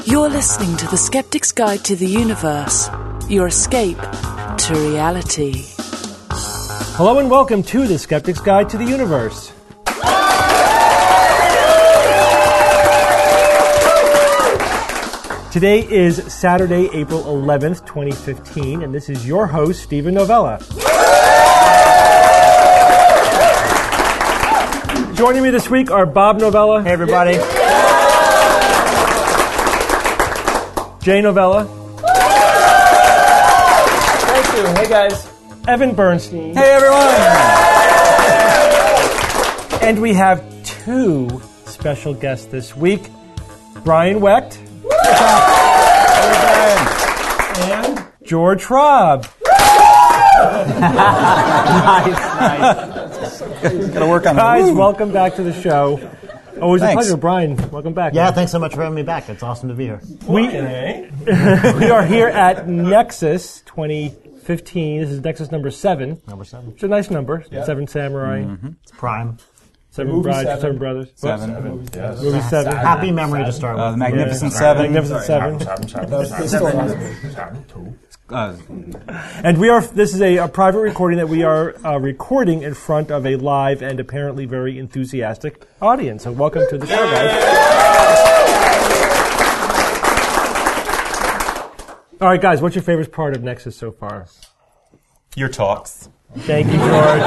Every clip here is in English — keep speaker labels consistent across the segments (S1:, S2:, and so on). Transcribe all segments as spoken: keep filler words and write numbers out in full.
S1: You're listening to The Skeptic's Guide to the Universe, your escape to reality.
S2: Hello and welcome to The Skeptic's Guide to the Universe. Today is Saturday, April eleventh, twenty fifteen, and this is your host, Stephen Novella. Joining me this week are Bob Novella.
S3: Hey, everybody.
S2: Jay Novella.
S3: Thank you. Hey, guys.
S2: Evan Bernstein.
S3: Hey, everyone.
S2: And we have two special guests this week. Brian Wecht. And George Robb.
S3: Nice, nice. Gotta work on
S2: Guys,
S3: that.
S2: welcome back to the show. Always
S3: Thanks.
S2: a pleasure, Brian. Welcome back.
S4: Yeah, thanks so much for having me back. It's awesome to be here.
S2: We, we are here at Nexus twenty fifteen. This is Nexus number seven.
S4: Number seven.
S2: It's a nice number. Yep. Seven Samurai.
S4: Mm-hmm. It's prime.
S2: Seven
S5: Movie
S2: Brides,
S5: seven.
S2: seven Brothers.
S3: Seven.
S5: Seven. Yes.
S2: Movie seven.
S4: Happy memory to start with.
S3: Uh, the Magnificent
S2: Yeah.
S3: Seven.
S2: Magnificent Seven.
S5: Seven, seven,
S3: Those-
S5: seven,
S3: those
S5: seven,
S3: still-
S5: seven, seven, two.
S3: Uh,
S2: And we are. This is a, a private recording that we are uh, recording in front of a live and apparently very enthusiastic audience. So welcome to the show, guys. All right, guys. What's your favorite part of Nexus so far?
S5: Your talks.
S2: Thank you, George.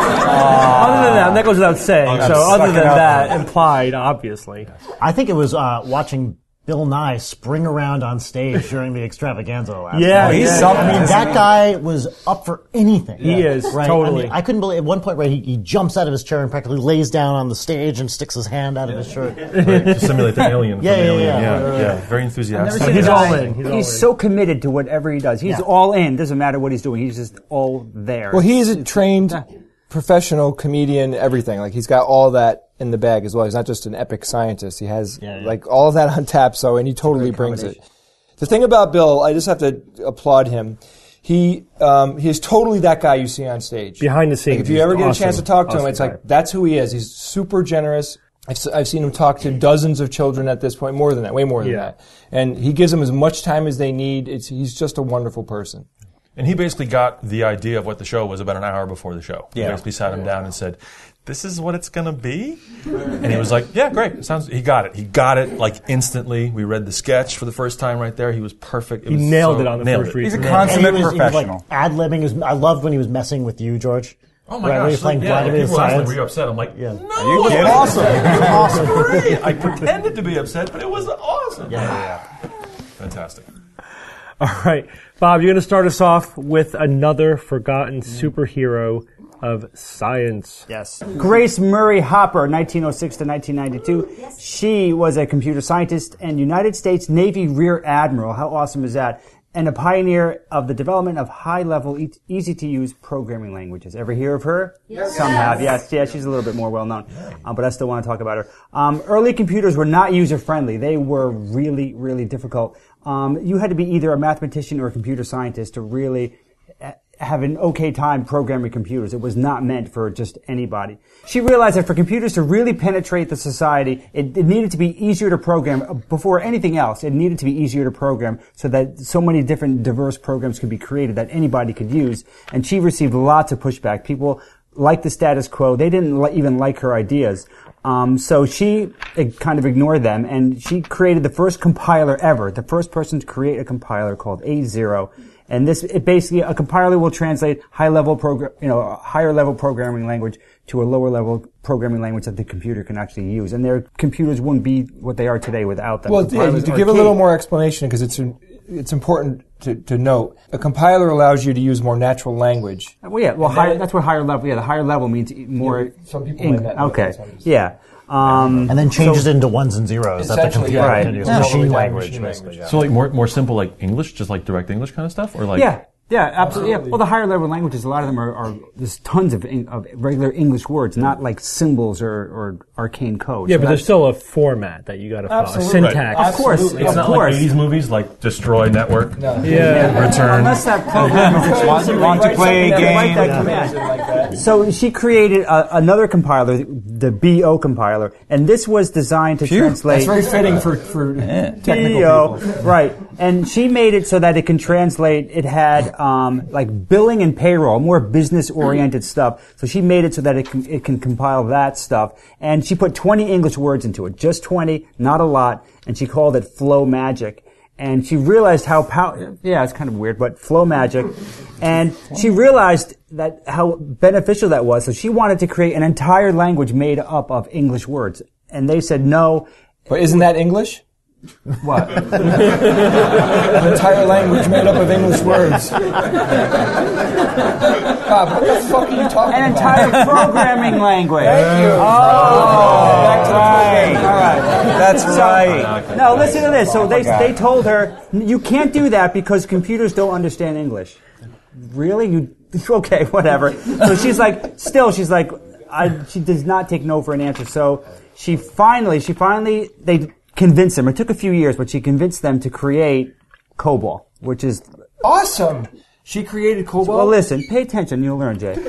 S2: Other than that, and that goes without saying.
S5: I'm
S2: so other
S5: sucking
S2: than
S5: up.
S2: that, implied, obviously.
S4: I think it was uh, watching Bill Nye spring around on stage during the extravaganza last
S2: Yeah,
S4: night.
S2: he's
S4: I
S2: something.
S4: mean, that guy was up for anything.
S2: He is,
S4: right?
S2: totally.
S4: I, mean, I couldn't believe at one point, right? He, he jumps out of his chair and practically lays down on the stage and sticks his hand out of his shirt.
S5: Right, to simulate the alien.
S4: Yeah,
S5: from
S4: yeah,
S5: Alien.
S4: yeah.
S5: yeah,
S4: Right, right,
S5: yeah.
S4: right.
S5: Very enthusiastic.
S2: He's
S6: the
S2: all
S6: guy.
S2: in. He's all
S6: He's
S2: in.
S6: so committed to whatever he does. He's
S4: Yeah.
S6: all in. Doesn't matter what he's doing. He's just all there.
S7: Well, he's a trained professional comedian, everything. Like, he's got all that in the bag as well. He's not just an epic scientist. He has,
S4: Yeah, yeah.
S7: like, all of that on tap, so, and he totally brings it. The thing about Bill, I just have to applaud him. He um, he is totally that guy you see on stage.
S2: Behind the scenes,
S7: Like, if you
S2: he's
S7: ever get
S2: awesome.
S7: a chance to talk to him,
S2: Awesome
S7: it's
S2: guy.
S7: like, that's who he is. He's super generous. I've, s- I've seen him talk to dozens of children at this point, more than that, way more than
S2: Yeah.
S7: that. And he gives them as much time as they need. It's, he's just a wonderful person.
S5: And he basically got the idea of what the show was about an hour before the show.
S3: Yeah.
S5: He basically sat him down and said, "This is what it's going to be?" And he was like, "Yeah, great. It sounds." He got it. He got it like instantly. We read the sketch for the first time right there. He was perfect. It
S2: He
S5: was
S2: nailed
S5: so-
S2: it on the
S5: nailed
S2: first
S5: it.
S2: read.
S3: He's a
S2: Yeah.
S4: And
S3: consummate
S4: he was, he was like
S3: professional.
S4: ad-libbing. His, I loved when he was messing with you, George.
S5: Oh my
S4: Right, when he
S5: gosh!
S4: was playing
S5: yeah,
S4: Vladimir
S5: people asked me,
S4: Science.
S5: were you upset? I'm like,
S4: Yeah.
S5: no,
S3: you
S5: it was
S3: kidding?
S5: awesome. It was awesome. Great. I pretended to be upset, but it was awesome.
S4: Yeah, yeah,
S5: Fantastic.
S2: All right, Bob, you're going to start us off with another forgotten superhero of science.
S6: Yes. Grace Murray Hopper, nineteen oh six to nineteen ninety-two. She was a computer scientist and United States Navy Rear Admiral. How awesome is that? And a pioneer of the development of high-level, e- easy-to-use programming languages. Ever hear of her? Yes. Some have, yes. Yeah, she's a little bit more well-known. Um, but I still want to talk about her. Um, early computers were not user-friendly. They were really, really difficult. Um, you had to be either a mathematician or a computer scientist to really have an okay time programming computers. It was not meant for just anybody. She realized that for computers to really penetrate the society, it, it needed to be easier to program. Before anything else, it needed to be easier to program so that so many different diverse programs could be created that anybody could use. And she received lots of pushback. People liked the status quo. They didn't li- even like her ideas. Um, so she uh, kind of ignored them, and she created the first compiler ever, the first person to create a compiler called A zero. And this, it basically, a compiler will translate high-level program, you know, a higher-level programming language to a lower-level programming language that the computer can actually use. And their computers wouldn't be what they are today without them.
S7: Well, yeah,
S6: Compilers
S7: to
S6: are
S7: give a
S6: key.
S7: little more explanation, because it's it's important to, to note, a compiler allows you to use more natural language.
S6: Well, yeah, well, higher, that's what higher level, yeah, the higher level means more.
S7: Yeah, some people
S6: Eng-
S7: might not know
S6: Okay,
S7: that's what it is.
S6: yeah. Um,
S4: And then changes it into ones and zeros. That the
S7: Essentially,
S4: computer
S7: yeah.
S4: can use.
S7: Yeah.
S4: Machine
S7: Yeah.
S4: language,
S7: Machine
S4: basically.
S7: language.
S4: Yeah.
S5: So like more more simple like English, just like direct English kind of stuff, or like
S6: yeah. Yeah, absolutely. Yeah. Well, the higher level languages, a lot of them are, are there's tons of, in, of regular English words, not like symbols or, or arcane code.
S2: Yeah,
S6: So
S2: but there's
S6: that's-
S2: still a format that you got to follow, a
S6: Absolutely.
S2: syntax.
S6: Of course,
S5: It's
S6: of
S5: not
S6: course.
S5: like eighties movies like Destroy Network,
S2: Yeah.
S5: Return.
S6: Unless that program is
S3: Want, want to play a game?
S6: Write that command. So she created a, another compiler the B O compiler, and this was designed to translate.
S7: That's very fitting for, for technical
S6: B O,
S7: people.
S6: right? And she made it so that it can translate. It had um, like billing and payroll, more business-oriented stuff. So she made it so that it can, it can compile that stuff. And she put twenty English words into it, just twenty, not a lot. And she called it Flow Magic. And she realized how pow- yeah, it's kind of weird, but Flow Magic. And she realized that how beneficial that was. So she wanted to create an entire language made up of English words. And they said no.
S7: But isn't that English?
S6: What?
S7: An entire language made up of English words. Bob, what the fuck are you talking
S6: An
S7: about?
S6: entire programming language.
S7: Thank you.
S6: Oh,
S7: Back to the
S6: right.
S7: program.
S6: All right.
S3: That's right.
S6: No, listen to this. So they they told her you can't do that because computers don't understand English. Really? You okay? Whatever. So she's like, still, she's like, I. She does not take no for an answer. So she finally, she finally, they convinced them. It took a few years, but she convinced them to create COBOL, which is
S7: Awesome. She created COBOL.
S6: well. Listen, pay attention. You'll learn, Jay.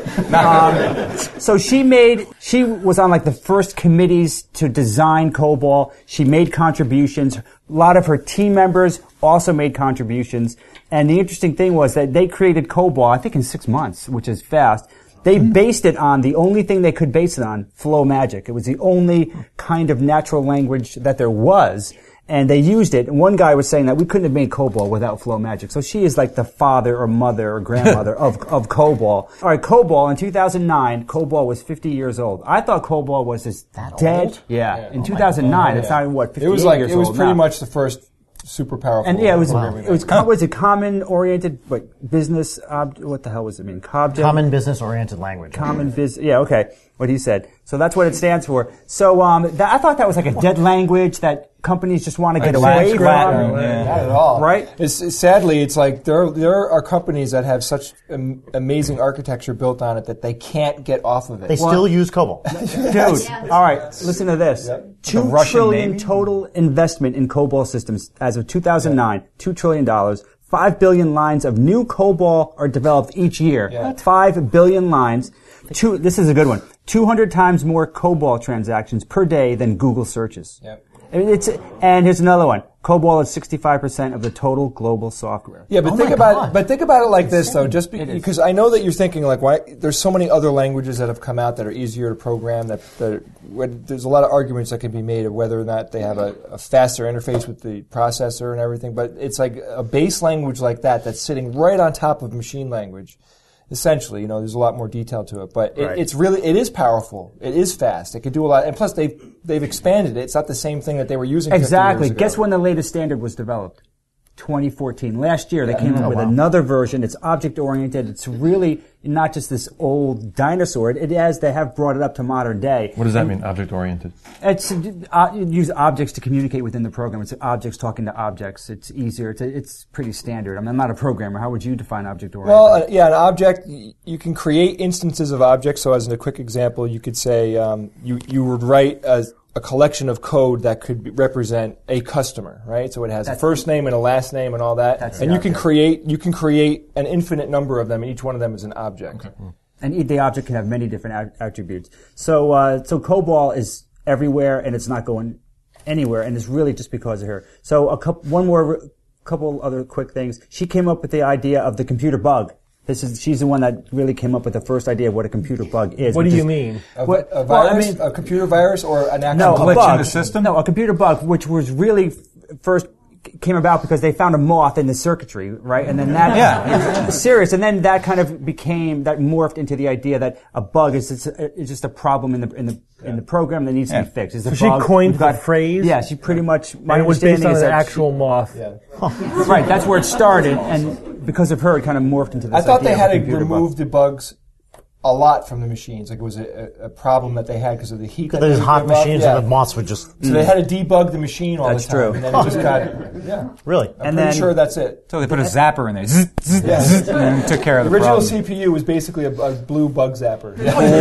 S6: Um, so she made. She was on like the first committees to design COBOL. She made contributions. A lot of her team members also made contributions. And the interesting thing was that they created COBOL, I think in six months, which is fast. They based it on the only thing they could base it on, Flow Magic. It was the only kind of natural language that there was. And they used it. And one guy was saying that we couldn't have made COBOL without Flow Magic. So she is like the father or mother or grandmother of, of COBOL. All right, COBOL in two thousand nine, COBOL was fifty years old. I thought COBOL was as dead.
S4: old?
S6: Yeah.
S7: Yeah.
S6: In
S7: Oh
S6: two thousand nine, it's not even what, fifty
S7: It was like
S6: years
S7: it was
S6: old
S7: pretty
S6: now.
S7: much the first super powerful.
S6: And yeah, it was
S7: programming
S6: it was com- was a common oriented what business ob- what the hell was it mean? Cobj-
S4: Common business-oriented language.
S6: Common business. Yeah, okay. What he said. So that's what it stands for. So um, that, I thought that was like a dead language that companies just want to get away from.
S3: Latin,
S7: Not
S3: yeah.
S7: at all.
S6: Right?
S7: It's, it's- sadly, it's like there there are companies that have such am- amazing architecture built on it that they can't get off of it.
S4: They still use COBOL.
S6: Dude, all right, listen to this. Two
S3: The Russian
S6: trillion
S3: Navy?
S6: total investment in COBOL systems as of two thousand nine. Two trillion dollars. Five billion lines of new COBOL are developed each year.
S7: Yeah.
S6: Five billion lines. Two. This is a good one. Two hundred times more COBOL transactions per day than Google searches.
S7: Yep.
S6: I mean, It's and here's another one. COBOL is sixty-five percent of the total global software.
S7: Yeah, but
S4: Oh
S7: think
S4: my
S7: about
S4: God.
S7: it, but think about it like this though, just be,
S6: It is.
S7: because I know that you're thinking like, why? There's so many other languages that have come out that are easier to program. That, that when, there's a lot of arguments that can be made of whether or not they have a, a faster interface with the processor and everything. But it's like a base language like that that's sitting right on top of machine language. Essentially, you know, there's a lot more detail to it, but it,
S6: Right.
S7: it's really it is powerful. It is fast. It can do a lot, and plus they've they've expanded it. It's not the same thing that they were using. fifty
S6: Exactly.
S7: years ago.
S6: Guess when the latest standard was developed? twenty fourteen. Last year, they came up
S4: Oh,
S6: with
S4: wow.
S6: another version. It's object-oriented. It's really not just this old dinosaur. It has, they have brought it up to modern day.
S5: What does that mean, object-oriented?
S6: It's, uh, you use objects to communicate within the program. It's objects talking to objects. It's easier. It's, it's pretty standard. I mean, I'm not a programmer. How would you define object-oriented?
S7: Well, uh, yeah, an object, y- you can create instances of objects. So as in a quick example, you could say um, you, you would write a, a collection of code that could be, represent a customer, right? So it has a
S6: That's-
S7: first name and a last name and all that.
S6: That's
S7: and
S6: the
S7: you can
S6: object.
S7: create you can create an infinite number of them, and each one of them is an object.
S6: And e- the object can have many different a- attributes. So, uh, so COBOL is everywhere, and it's not going anywhere, and it's really just because of her. So, a couple, one more, couple other quick things. She came up with the idea of the computer bug. This is she's the one that really came up with the first idea of what a computer bug is.
S2: What do
S6: which
S2: you
S6: is-
S2: mean?
S7: A,
S6: What-
S7: a
S6: well, I
S7: virus,
S6: mean-
S7: a computer virus, or an actual
S6: No, a
S3: glitch
S6: bug.
S3: in the system?
S6: No, a computer bug, which was really f- first c- came about because they found a moth in the circuitry, right? And then that
S3: Yeah.
S6: is serious. And then that kind of became that morphed into the idea that a bug is just a, is just a problem in the in the in the program that needs to
S3: Yeah.
S6: be fixed. It's a
S2: So she
S6: bug.
S2: coined
S6: We've
S2: the
S6: got-
S2: phrase?
S6: Yeah, she pretty much. My
S2: And it was based
S6: understanding
S2: on
S6: is
S2: an
S6: that
S2: actual moth.
S7: Yeah.
S6: she- right. That's where it started, and because of her, it kind of morphed into this.
S7: I thought
S6: idea
S7: they
S6: of
S7: had
S6: a
S7: to
S6: computer bug.
S7: remove the bugs a lot from the machines. Like it was a, a, a problem that they had because of the heat. that
S4: There's
S7: they
S4: hot
S7: would give off.
S4: machines
S7: Yeah.
S4: and the moths would just...
S7: So they had to debug the machine all
S6: That's
S7: the time.
S6: true.
S7: And then it just got, yeah.
S4: Really?
S7: I'm
S6: And
S7: pretty
S6: then-
S7: sure that's it.
S3: So they put a zapper in there, zzz, zzz,
S7: Yeah.
S3: zzz, and then took care of
S7: The
S3: the
S7: original
S3: problem.
S7: C P U was basically a, a blue bug zapper.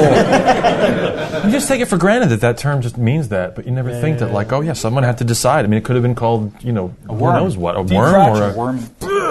S5: You just take it for granted that that term just means that, but you never think that, like, oh yeah, someone had to decide. I mean, it could have been called, you know, who knows what, a worm or a
S3: Worm.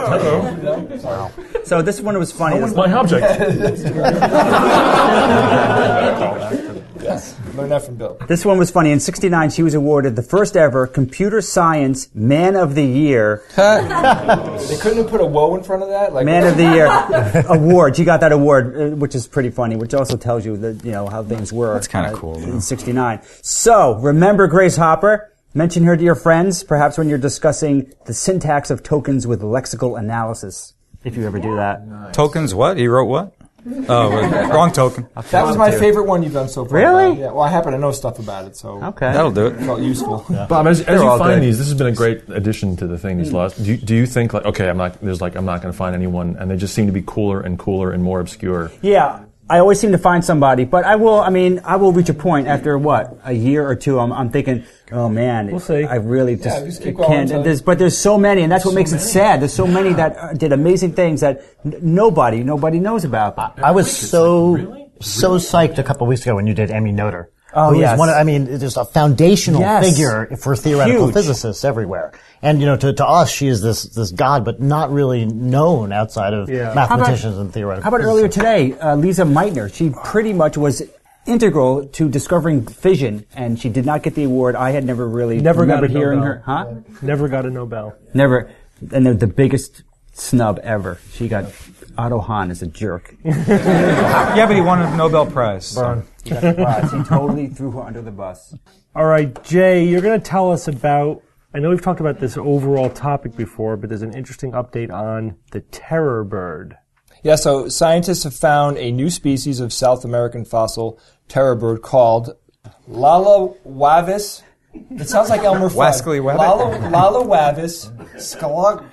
S6: So this one was funny. This-
S5: my object.
S7: Yes, learned that from Bill.
S6: This one was funny. In sixty-nine, she was awarded the first ever Computer Science Man of the Year.
S7: They couldn't have put a woe in front of that? Like,
S6: Man of the Year award. She got that award, uh, which is pretty funny, which also tells you that, you know, how things were.
S3: That's kinda
S6: uh,
S3: cool,
S6: In
S3: though.
S6: sixty-nine. So, remember Grace Hopper? Mention her to your friends, perhaps when you're discussing the syntax of tokens with lexical analysis, if you ever do that.
S3: Tokens what? He wrote what? Oh, well, wrong token.
S7: that was my favorite one you've done so far.
S6: Really?
S7: Yeah. Well, I happen to know stuff about it, so
S6: Okay.
S3: That'll do
S7: it
S3: it.
S7: felt useful.
S5: Bob, as, as you
S6: all
S5: find
S6: good.
S5: these, this has been a great addition to the thing these last. Do you, do you think like okay, I'm not there's like I'm not going to find anyone, and they just seem to be cooler and cooler and more obscure.
S6: Yeah. I always seem to find somebody, but I will, I mean, I will reach a point after what, a year or two, I'm, I'm thinking, oh man,
S2: We'll see.
S6: I really just,
S7: just keep going
S6: can't,
S7: until-
S6: there's, but there's so many, and that's what makes it sad. There's so many that uh, did amazing things that n- nobody, nobody knows about.
S4: I was so so psyched a couple weeks ago when you did Emmy Noether.
S6: Oh,
S4: who is
S6: yes.
S4: one of, I mean, just a foundational
S6: Yes.
S4: figure for theoretical
S6: Huge.
S4: physicists everywhere. And, you know, to, to us, she is this, this god, but not really known outside of
S2: Yeah.
S4: mathematicians and theoretical
S6: How about
S4: physicists.
S6: earlier today, uh, Lisa Meitner? She pretty much was integral to discovering fission, and she did not get the award. I had never really
S2: Never got
S6: remembered
S2: a
S6: hearing
S2: Nobel.
S6: her. Huh?
S2: Never got a Nobel.
S6: Never. And the, the biggest snub ever. She got Otto Hahn as a jerk.
S3: Yeah, but he won a Nobel Prize. so.
S6: He totally threw her under the bus.
S2: All right, Jay, you're going to tell us about, I know we've talked about this overall topic before, but there's an interesting update on the terror bird.
S7: Yeah, so scientists have found a new species of South American fossil terror bird called Lala wavis. It sounds like Elmer Fudd.
S3: Wascally wabbit.
S7: Lala, Lala wavis. Skalog.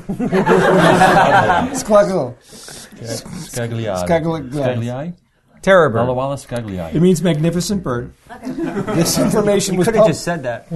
S7: Skalog.
S5: Scagliai.
S7: Scagliai.
S3: Terror bird.
S5: Walla Walla Scagliai.
S7: It means magnificent bird. This information was
S6: Could have
S7: pub-
S6: just said that.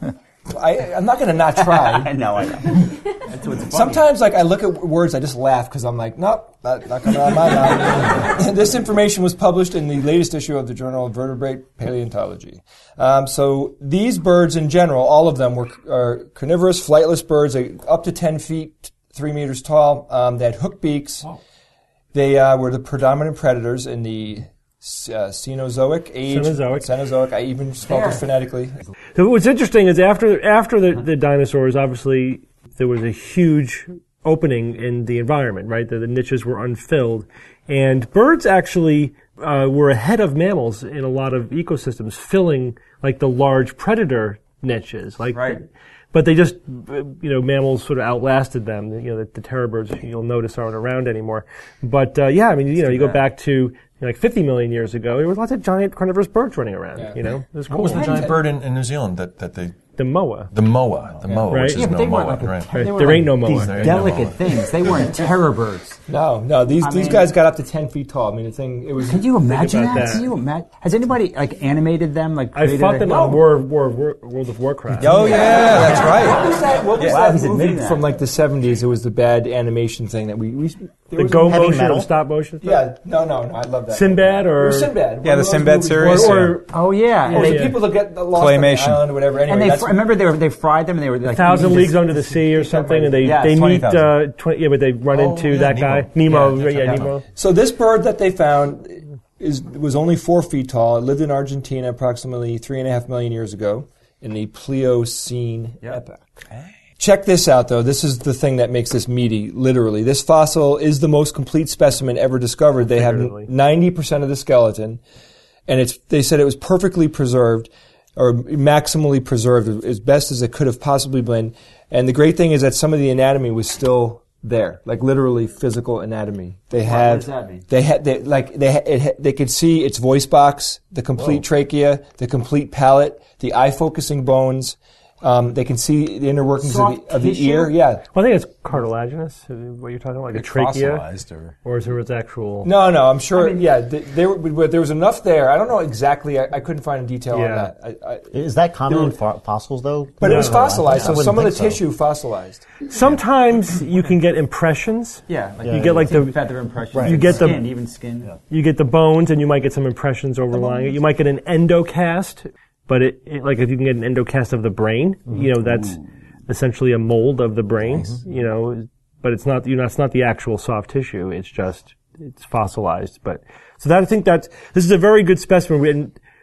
S7: I, I'm not going to not try.
S6: I know, I know. That's what's funny.
S7: Sometimes, like, I look at words, I just laugh because I'm like, nope, not, not coming out of my mouth. This information was published in the latest issue of the Journal of Vertebrate Paleontology. Um, so these birds in general, all of them were are carnivorous, flightless birds, they, up to ten feet, three meters tall. Um, they had hooked beaks. They uh, were the predominant predators in the uh, Cenozoic age.
S2: Cenozoic.
S7: Cenozoic. I even spelled it phonetically.
S2: So what's interesting is after after the, the dinosaurs, obviously there was a huge opening in the environment, right? The, the niches were unfilled, and birds actually uh, were ahead of mammals in a lot of ecosystems, filling like the large predator niches, like.
S6: Right.
S2: But they just, uh, you know, mammals sort of outlasted them. You know, the, the terror birds you'll notice aren't around anymore. But uh, yeah, I mean, you know, you go back to you know, like fifty million years ago, there was lots of giant carnivorous birds running around.
S7: Yeah.
S2: You know, it was cool.
S5: What was the giant bird in, in New Zealand that, that they
S2: The moa.
S5: the moa the moa
S2: Right.
S5: which is
S2: Yeah,
S6: but
S5: no
S6: they weren't
S5: moa
S6: like a-
S5: right.
S2: Right.
S6: They were
S2: There
S6: like
S2: ain't no moa.
S6: These
S5: There ain't no
S6: delicate
S5: moa.
S6: things. They weren't terror birds.
S7: No, no, these
S6: I
S7: these
S6: mean-
S7: guys got up to ten feet tall. I mean, the thing, it was...
S6: Can you imagine
S2: about
S6: that?
S2: that.
S6: Can you imagine? Has anybody like animated them? Like
S2: I
S6: created
S2: fought
S6: a-
S2: them
S6: No.
S2: on War, War, War, World of Warcraft.
S3: Oh, yeah, that's
S7: What
S3: right.
S7: was that, what was
S6: Wow,
S7: that
S6: he's
S7: movie
S6: admitting that.
S7: from like the seventies? It was the bad animation thing that we... we there
S2: The
S7: was
S2: go
S7: a-
S4: Heavy
S2: motion
S4: metal?
S2: or stop motion stuff?
S7: Yeah, no, no, no, I love that.
S2: Sinbad
S7: It
S2: or
S7: was Sinbad.
S3: Yeah,
S7: One
S3: the
S7: of those
S3: Sinbad
S7: movies
S3: series.
S2: or,
S7: where-
S2: or
S6: Oh yeah,
S7: Or
S6: and
S7: the
S6: they,
S7: people that get lost
S3: Claymation.
S7: on the island or whatever. Anyway,
S6: and they
S7: that's
S6: fr- remember they were, they fried them and they were like
S2: Thousand
S6: you
S2: Leagues
S6: just-
S2: Under the Sea or something, and they
S6: Yeah,
S2: they meet
S3: twenty thousand.
S2: uh, twenty, yeah, but they run
S5: Oh,
S2: into
S5: yeah,
S2: that
S5: Nemo.
S2: guy Nemo.
S5: Yeah,
S2: right, yeah,
S5: yeah.
S2: Nemo.
S7: So this bird that they found is was only four feet tall. It lived in Argentina approximately three and a half million years ago in the Pliocene epoch. Check this out, though. This is the thing that makes this meaty, literally. This fossil is the most complete specimen ever discovered. They have
S2: Figuratively.
S7: ninety percent of the skeleton, and it's they said it was perfectly preserved, or maximally preserved, as best as it could have possibly been. And the great thing is that some of the anatomy was still there, like literally physical anatomy. They have,
S6: does that mean?
S7: they had, they, like they, ha- it, ha- they could see its voice box, the complete trachea, the complete palate, the eye focusing bones. Um, they can see the inner workings of
S6: Soft
S7: the, of the
S6: tissue?
S7: ear. Yeah.
S2: Well, I think it's cartilaginous. uh, What you're talking about, like a trachea,
S5: Fossilized or
S2: or is there its actual?
S7: No, no, I'm sure. yeah, th- there, but there was enough there. I don't know exactly. I, I couldn't find a detail on
S2: Yeah.
S7: that. I, I,
S4: Is that common
S7: There
S4: in
S7: were-
S4: fo- fossils, though?
S7: but it was
S2: No,
S7: fossilized,
S4: I
S7: so
S4: wouldn't
S7: some of the
S4: think so.
S7: tissue fossilized.
S2: Sometimes you can get impressions.
S6: Yeah, like
S2: You get like the
S6: feather impression.
S2: You get the-
S6: skin, even skin.
S2: you get the bones, and you might get some impressions overlying it. You might get an endocast, but it, it like if you can get an endocast of the brain, you know that's essentially a mold of the brain. You know, but it's not you know it's not the actual soft tissue. It's just it's fossilized. But so that I think that's this is a very good specimen. We- And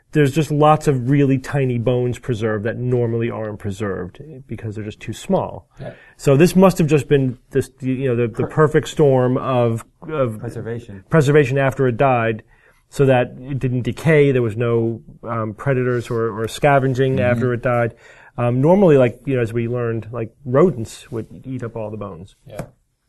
S2: there's just lots of really tiny bones preserved that normally aren't preserved because they're just too small.
S7: Yeah.
S2: So this must have just been this, you know, the, the perfect storm of, of
S6: Preservation.
S2: preservation after it died, so that it didn't decay. There was no um, predators or, or scavenging mm-hmm. after it died. Um, normally, like you know, as we learned, like rodents would eat up all the bones.
S7: Yeah.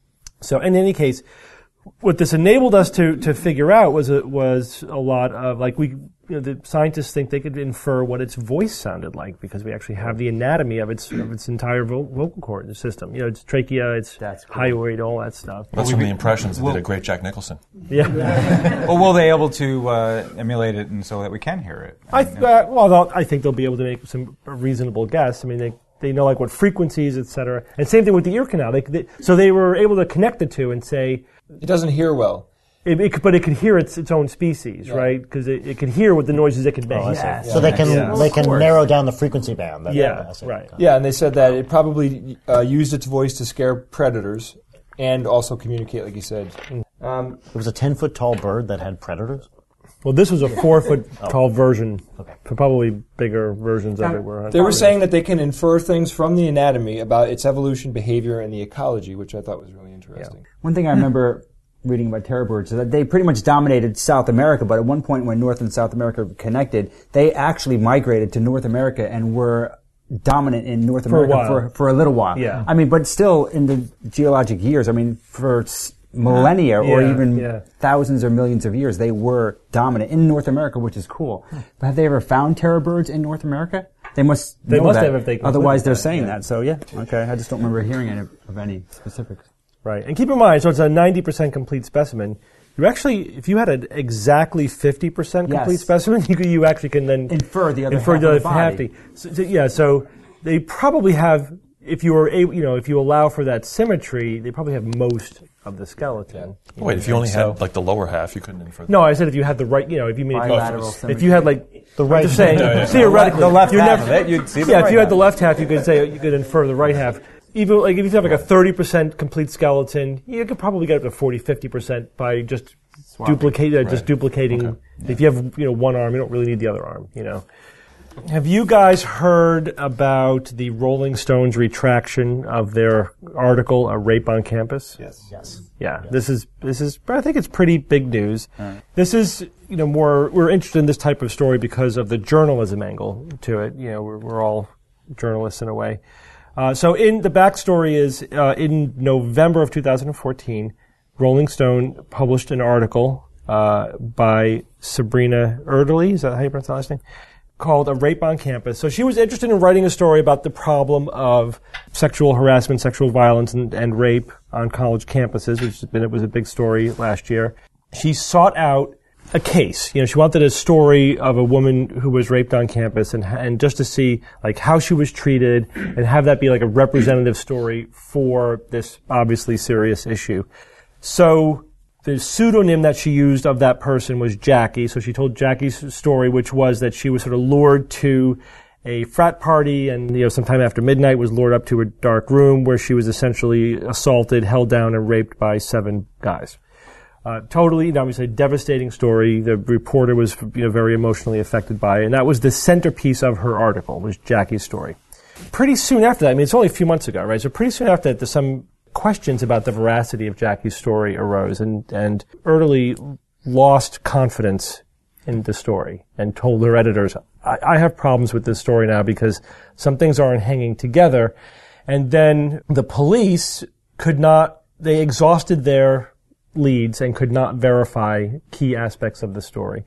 S2: So in any case, what this enabled us to to figure out was a, was a lot of like we. You know, the scientists think they could infer what its voice sounded like because we actually have the anatomy of its of its entire vo- vocal cord system. You know, it's trachea, it's
S6: That's cool.
S2: hyoid, all that stuff.
S5: That's from the impressions that did a great Jack Nicholson.
S2: Yeah.
S3: Well, will they able to uh, emulate it and so that we can hear it?
S2: I th- uh, well, they'll- I think they'll be able to make some reasonable guess. I mean, they they know like what frequencies, et cetera. And same thing with the ear canal. They, they so they were able to connect the two and say
S7: It doesn't hear well.
S2: It, it could, but it could hear its its own species,
S7: Yeah.
S2: right? Because it, it could hear what the noises it could make.
S4: Oh, I see.
S6: Yes.
S4: So they can
S2: Yeah.
S4: they can narrow down the frequency band. That-
S2: Yeah,
S4: I see.
S2: right.
S7: Yeah, and they said that it probably uh, used its voice to scare predators and also communicate, like you said. Um,
S4: It was a ten foot tall bird that had predators.
S2: Well, this was a four foot tall version.
S4: Okay.
S2: For probably bigger versions of it were.
S7: they were saying that they can infer things from the anatomy about its evolution, behavior, and the ecology, which I thought was really interesting.
S6: One thing I remember reading about terror birds is that they pretty much dominated South America, but at one point when North and South America connected, they actually migrated to North America and were dominant in North
S2: For a
S6: America
S2: while.
S6: for, for a little while.
S2: Yeah.
S6: I mean, but still in the geologic years, I mean, for s- millennia or
S2: Yeah,
S6: even
S2: yeah.
S6: thousands or millions of years, they were dominant in North America, which is cool. But have they ever found terror birds in North America? They must
S2: They
S6: know
S2: must
S6: that.
S2: have if they
S6: Otherwise,
S2: concluded
S6: they're
S2: that,
S6: saying
S2: yeah.
S6: that. So, yeah. Okay. I just don't remember hearing any of any specifics.
S2: Right. And keep in mind, so it's a ninety percent complete specimen. You actually, if you had an exactly fifty percent complete
S6: Yes.
S2: specimen, you, you actually can then
S6: Infer the other
S2: infer
S6: half
S2: the
S6: of the
S2: other
S6: body.
S2: half. So, so, yeah, so they probably have, if you were able, you know, if you allow for that symmetry, they probably have most of the skeleton.
S5: Wait, if you only
S2: So-
S5: had like the lower half, you couldn't infer that.
S2: No, I said if you had the right, you know, if you mean if you,
S6: Bilateral
S2: if you had like the right, just saying
S5: yeah, yeah.
S2: theoretically,
S3: The left
S2: you're
S3: half
S2: never-
S3: of it, you'd see the
S2: yeah,
S3: right
S2: if you had
S3: half.
S2: the left half, you could say you could infer the right half. Even like if you have like a thirty percent complete skeleton, you could probably get up to forty, fifty percent by just duplicate, uh, just duplicating. If you have you know one arm, you don't really need the other arm. You know. Have you guys heard about the Rolling Stones retraction of their article, "A Rape on Campus"?
S7: Yes.
S4: Yes.
S2: Yeah, this is this is. I think it's pretty big news. This is you know more. We're interested in this type of story because of the journalism angle to it. You know, we're, we're all journalists in a way. Uh, so, in the backstory is uh, in November of two thousand fourteen, Rolling Stone published an article uh, by Sabrina Erdely. Is that how you pronounce the last name? Called "A Rape on Campus." So she was interested in writing a story about the problem of sexual harassment, sexual violence, and, and rape on college campuses, which has been, it was a big story last year. She sought out a case. You know, she wanted a story of a woman who was raped on campus, and and just to see like how she was treated, and have that be like a representative story for this obviously serious issue. So the pseudonym that she used of that person was Jackie. So she told Jackie's story, which was that she was sort of lured to a frat party, and you know, sometime after midnight was lured up to a dark room where she was essentially assaulted, held down, and raped by seven guys. Uh, totally, obviously, a devastating story. The reporter was, you know, very emotionally affected by it, and that was the centerpiece of her article, was Jackie's story. Pretty soon after that, I mean, it's only a few months ago, right? So pretty soon after that, there's some questions about the veracity of Jackie's story arose, and and Erdely lost confidence in the story and told her editors, I, I have problems with this story now because some things aren't hanging together. And then the police could not, they exhausted their leads and could not verify key aspects of the story.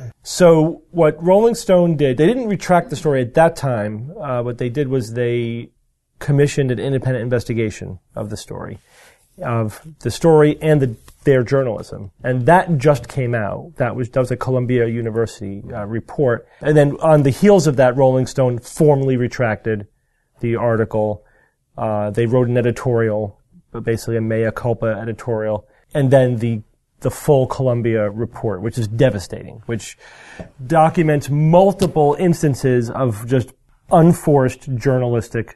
S2: So what Rolling Stone did, they didn't retract the story at that time. Uh, what they did was they commissioned an independent investigation of the story, of the story and the, their journalism. And that just came out. That was, that was a Columbia University uh, report. And then on the heels of that, Rolling Stone formally retracted the article. Uh, they wrote an editorial, basically a mea culpa editorial. And then the the full Columbia report, which is devastating, which documents multiple instances of just unforced journalistic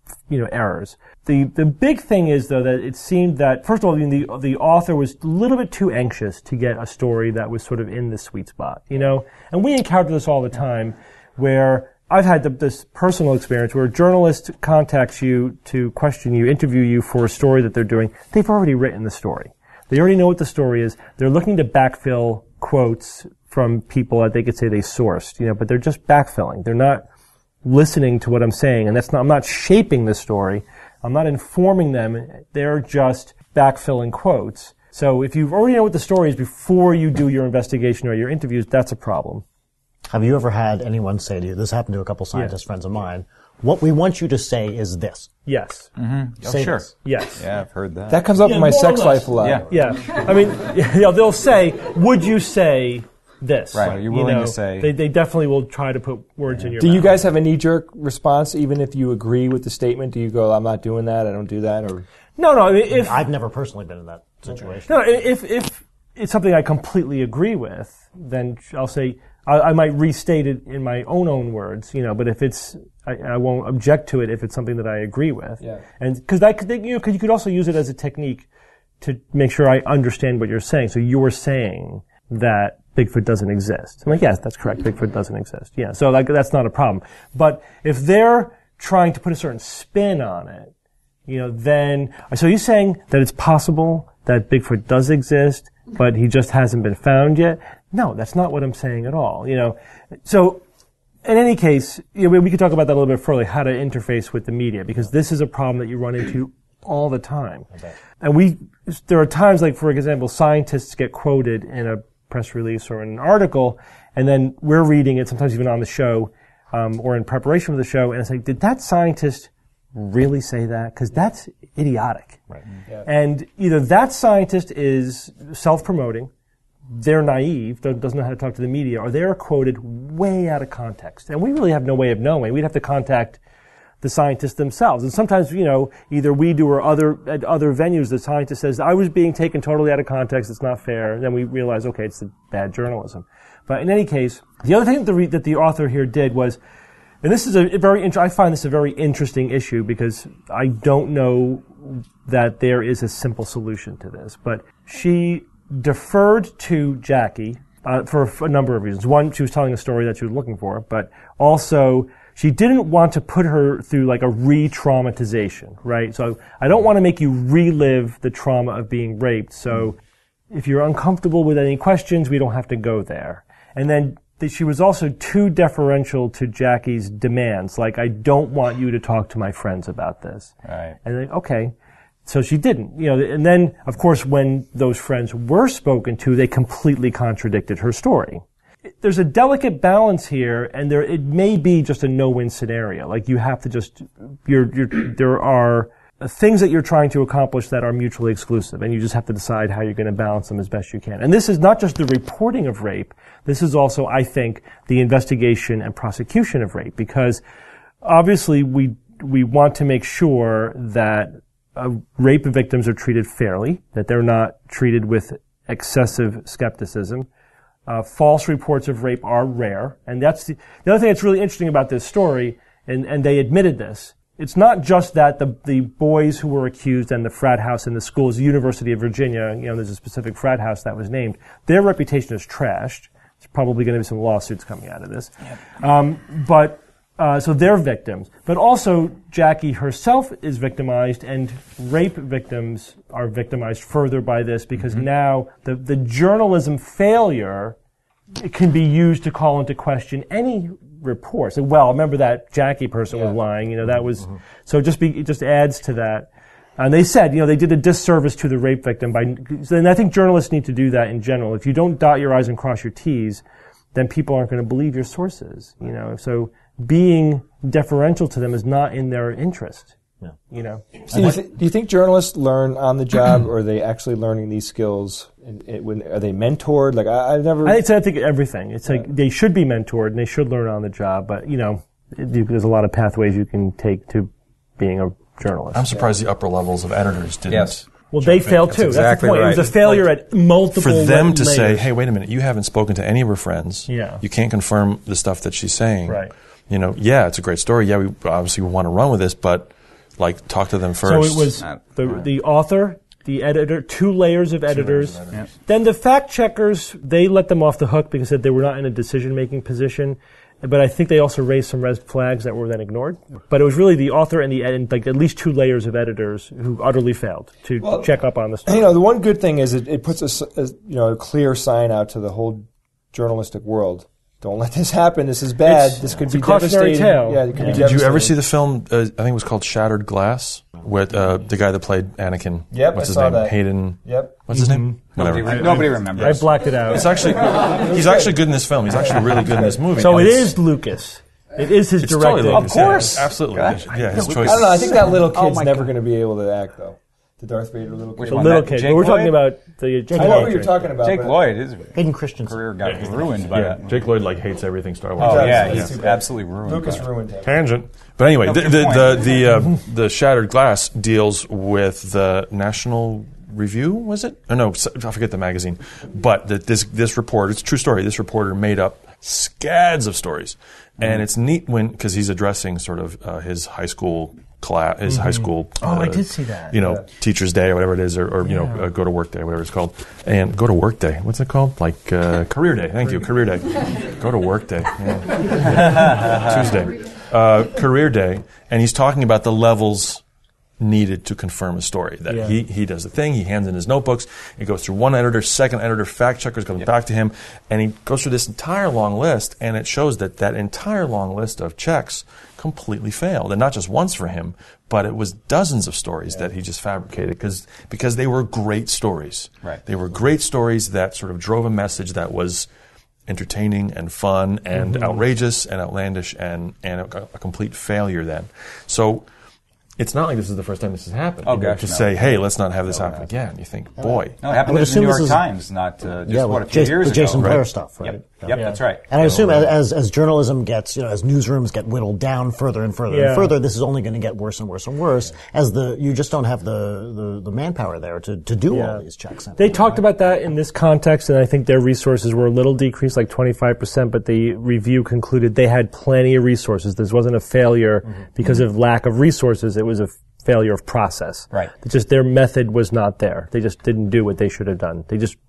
S2: you know, errors. The the big thing is, though, that it seemed that, first of all, the the author was a little bit too anxious to get a story that was sort of in the sweet spot, you know? And we encounter this all the time, where I've had the, this personal experience where a journalist contacts you to question you, interview you for a story that they're doing. They've already written the story. They already know what the story is. They're looking to backfill quotes from people that they could say they sourced, you know, but they're just backfilling. They're not listening to what I'm saying, and that's not, I'm not shaping the story. I'm not informing them. They're just backfilling quotes. So if you already know what the story is before you do your investigation or your interviews, that's a problem.
S4: Have you ever had anyone say to you, this happened to a couple scientist
S2: Yeah.
S4: friends of mine, what we want you to say is this?
S2: Yes.
S3: Mm-hmm. Oh,
S4: Say
S3: sure.
S4: this.
S2: Yes.
S3: Yeah, I've heard that.
S7: That comes up
S2: Yeah,
S7: in my
S2: more or
S7: sex
S2: less.
S7: life a lot.
S3: Yeah.
S2: Yeah. I mean, yeah, they'll say, would you say this?
S3: Right. Are you willing
S2: know,
S3: to say-
S2: They, they definitely will try to put words in your
S7: Do
S2: mouth.
S7: you guys have a knee-jerk response, even if you agree with the statement? Do you go, I'm not doing that, I don't do that? Or
S2: No, no. I mean, if,
S4: I've never personally been in that situation.
S2: no, if, if it's something I completely agree with, then I'll say, I, I might restate it in my own own words, you know, but if it's, I, I won't object to it if it's something that I agree with.
S7: Yeah.
S2: And, cause that, could- you know, cause you could also use it as a technique to make sure I understand what you're saying. So you're saying that Bigfoot doesn't exist. I'm like, yes, that's correct. Bigfoot doesn't exist. Yeah. So like, that's not a problem. But if they're trying to put a certain spin on it, you know, then, so you're saying that it's possible that Bigfoot does exist, but he just hasn't been found yet? No, that's not what I'm saying at all, you know. So, in any case, you know, we could talk about that a little bit further, how to interface with the media, because this is a problem that you run into all the time. And we, there are times, like, for example, scientists get quoted in a press release or in an article, and then we're reading it, sometimes even on the show, um, or in preparation for the show, and it's like, did that scientist really say that? Because that's idiotic.
S4: Right.
S7: Yeah.
S2: And either that scientist is self-promoting, they're naive, don't- doesn't know how to talk to the media, or they're quoted way out of context. And we really have no way of knowing. We'd have to contact the scientists themselves. And sometimes, you know, either we do or other at other venues, the scientist says, I was being taken totally out of context, it's not fair. Then we realize, okay, it's the bad journalism. But in any case, the other thing that the, re- that the author here did was, and this is a very, int- I find this a very interesting issue because I don't know that there is a simple solution to this, but she deferred to Jackie uh, for a number of reasons. One, she was telling a story that she was looking for, but also she didn't want to put her through like a re-traumatization, right? So I don't want to make you relive the trauma of being raped, so if you're uncomfortable with any questions, we don't have to go there. And then th- she was also too deferential to Jackie's demands, like, I don't want you to talk to my friends about this.
S3: Right.
S2: And then, okay. So she didn't, you know, and then, of course, when those friends were spoken to, they completely contradicted her story. There's a delicate balance here, and there, it may be just a no-win scenario. Like, you have to just, you're, you're, there are things that you're trying to accomplish that are mutually exclusive, and you just have to decide how you're going to balance them as best you can. And this is not just the reporting of rape, this is also, I think, the investigation and prosecution of rape, because obviously we, we want to make sure that Uh, rape victims are treated fairly, that they're not treated with excessive skepticism. Uh, false reports of rape are rare, and that's the, the other thing that's really interesting about this story, and, and they admitted this. It's not just that the the boys who were accused and the frat house and the schools, the University of Virginia, you know, there's a specific frat house that was named. Their reputation is trashed. There's probably going to be some lawsuits coming out of this. Um, but Uh, so they're victims. But also, Jackie herself is victimized, and rape victims are victimized further by this because mm-hmm. now the, the journalism failure can be used to call into question any report. So, well, remember that Jackie person yeah. was lying. You know, that was, mm-hmm. so it just be, it just adds to that. And they said, you know, they did a disservice to the rape victim by, and I think journalists need to do that in general. If you don't dot your I's and cross your T's, then people aren't going to believe your sources, you know, so being deferential to them is not in their interest.
S4: Yeah.
S2: You know.
S7: So do, you th- do you think journalists learn on the job, or are they actually learning these skills? In, in, when, are they mentored? Like I, I've never.
S2: I, I think everything. It's like they should be mentored and they should learn on the job. But you know, it, you, there's a lot of pathways you can take to being a journalist.
S5: I'm surprised the upper levels of editors didn't.
S3: Yes.
S2: Well, they failed too. That's,
S3: exactly
S2: the point.
S3: right.
S2: It was a failure like, at multiple
S5: For them to
S2: layers.
S5: say, hey, wait a minute, you haven't spoken to any of her friends.
S2: Yeah.
S5: You can't confirm the stuff that she's saying.
S2: Right.
S5: You know, yeah, it's a great story. Yeah, we obviously want to run with this, but like talk to them
S2: So
S5: first?
S2: it was
S3: Uh,
S2: the the author, the editor, two layers of editors. Then the fact checkers, they let them off the hook because they were not in a decision-making position. But I think they also raised some red flags that were then ignored. But it was really the author and the ed- like at least two layers of editors who utterly failed to
S7: Well,
S2: check up on the story.
S7: You know, the one good thing is it, it puts a, s- a, you know, a clear sign out to the whole journalistic world. Don't let this happen. This is bad.
S2: It's-
S7: this could
S2: it's
S7: be
S2: a cautionary
S7: devastating.
S2: tale.
S7: Yeah, it could be
S5: Did you ever
S7: devastating.
S5: see the film? Uh, I think it was called Shattered Glass, with uh, the guy that played Anakin.
S7: Yep,
S5: What's
S7: I
S5: his
S7: saw
S5: name?
S7: that.
S5: Hayden.
S7: Yep.
S5: What's his name?
S3: Nobody,
S5: Whatever.
S3: re- nobody remembers.
S2: I blacked it out.
S5: It's actually he's actually good in this film. He's actually really good in this movie.
S2: So
S5: And
S2: it
S5: it's-
S2: is Lucas. It is his
S5: It's
S2: directing.
S5: totally Lucas,
S3: Of course.
S5: yeah, absolutely. Yeah, his choice.
S7: I don't know. I think that little
S3: Oh
S7: kid's
S3: my
S7: never
S3: God.
S7: going to be able to act, though. The Darth Vader little kid.
S3: Which
S2: The
S3: one?
S2: little
S3: that
S2: kid.
S3: Jake
S2: But we're talking
S3: Lloyd?
S2: about the
S7: I know what
S2: teenager.
S7: you're talking about.
S3: Jake
S7: but-
S3: Lloyd, his
S4: Hayden Christensen.
S3: career got ruined by
S5: Yeah,
S3: that.
S5: Jake Lloyd like hates everything Star Wars.
S3: Oh
S7: Yeah,
S3: yeah,
S7: it's
S3: he's
S7: too bad.
S3: absolutely ruined.
S7: Lucas
S3: by it.
S7: ruined him.
S5: Tangent. But anyway, the
S3: good
S5: the
S3: point.
S5: the the, uh, the Shattered Glass deals with the National Review, was it? Oh, no, I forget the magazine. But that this this reporter, it's a true story. This reporter made up scads of stories, and it's neat when because he's addressing sort of uh, his high school class, his high school.
S2: Oh, I
S5: uh,
S2: did see that.
S5: You know, Teachers Day or whatever it is, or, or you know, uh, Go to Work Day, whatever it's called, and Go to Work Day. What's it called? Like uh, Career Day. Thank you, Career Day. Go to Work Day. Yeah. Tuesday. Uh, career Day, and he's talking about the levels needed to confirm a story. That
S2: Yeah.
S5: he he does the thing, he hands in his notebooks, it goes through one editor, second editor, fact checkers coming back to him, and he goes through this entire long list, and it shows that that entire long list of checks completely failed, and not just once for him, but it was dozens of stories that he just fabricated because because they were great stories.
S3: Right.
S5: They were great stories that sort of drove a message that was entertaining and fun and
S2: Mm-hmm.
S5: outrageous and outlandish and and a, a complete failure then. So it's not like this is the first time this has happened.
S3: Oh,
S5: You know,
S3: gosh,
S5: to
S3: no.
S5: say, hey, let's not have this happen again. You think, boy.
S3: No, it happened
S4: I would
S3: in the
S4: assume
S3: New
S4: this
S3: York
S4: is-
S3: Times, not uh, just
S4: Yeah,
S3: what a
S4: with
S3: few
S4: Jason,
S3: years
S4: the
S3: ago.
S4: Jason
S5: right?
S4: Blair stuff, right?
S3: Yep, yep,
S2: Yeah.
S3: that's right.
S4: And I assume as, as as journalism gets, you know, as newsrooms get whittled down further and further
S2: Yeah.
S4: and further, this is only going to get worse and worse and worse. As the you just don't have the the, the manpower there to, to do
S2: Yeah.
S4: all these checks.
S2: They talked about that in this context, and I think their resources were a little decreased, like twenty-five percent, but the review concluded they had plenty of resources. This wasn't a failure because of lack of resources. It was a failure of process.
S3: Right.
S2: It's just their method was not there. They just didn't do what they should have done. They just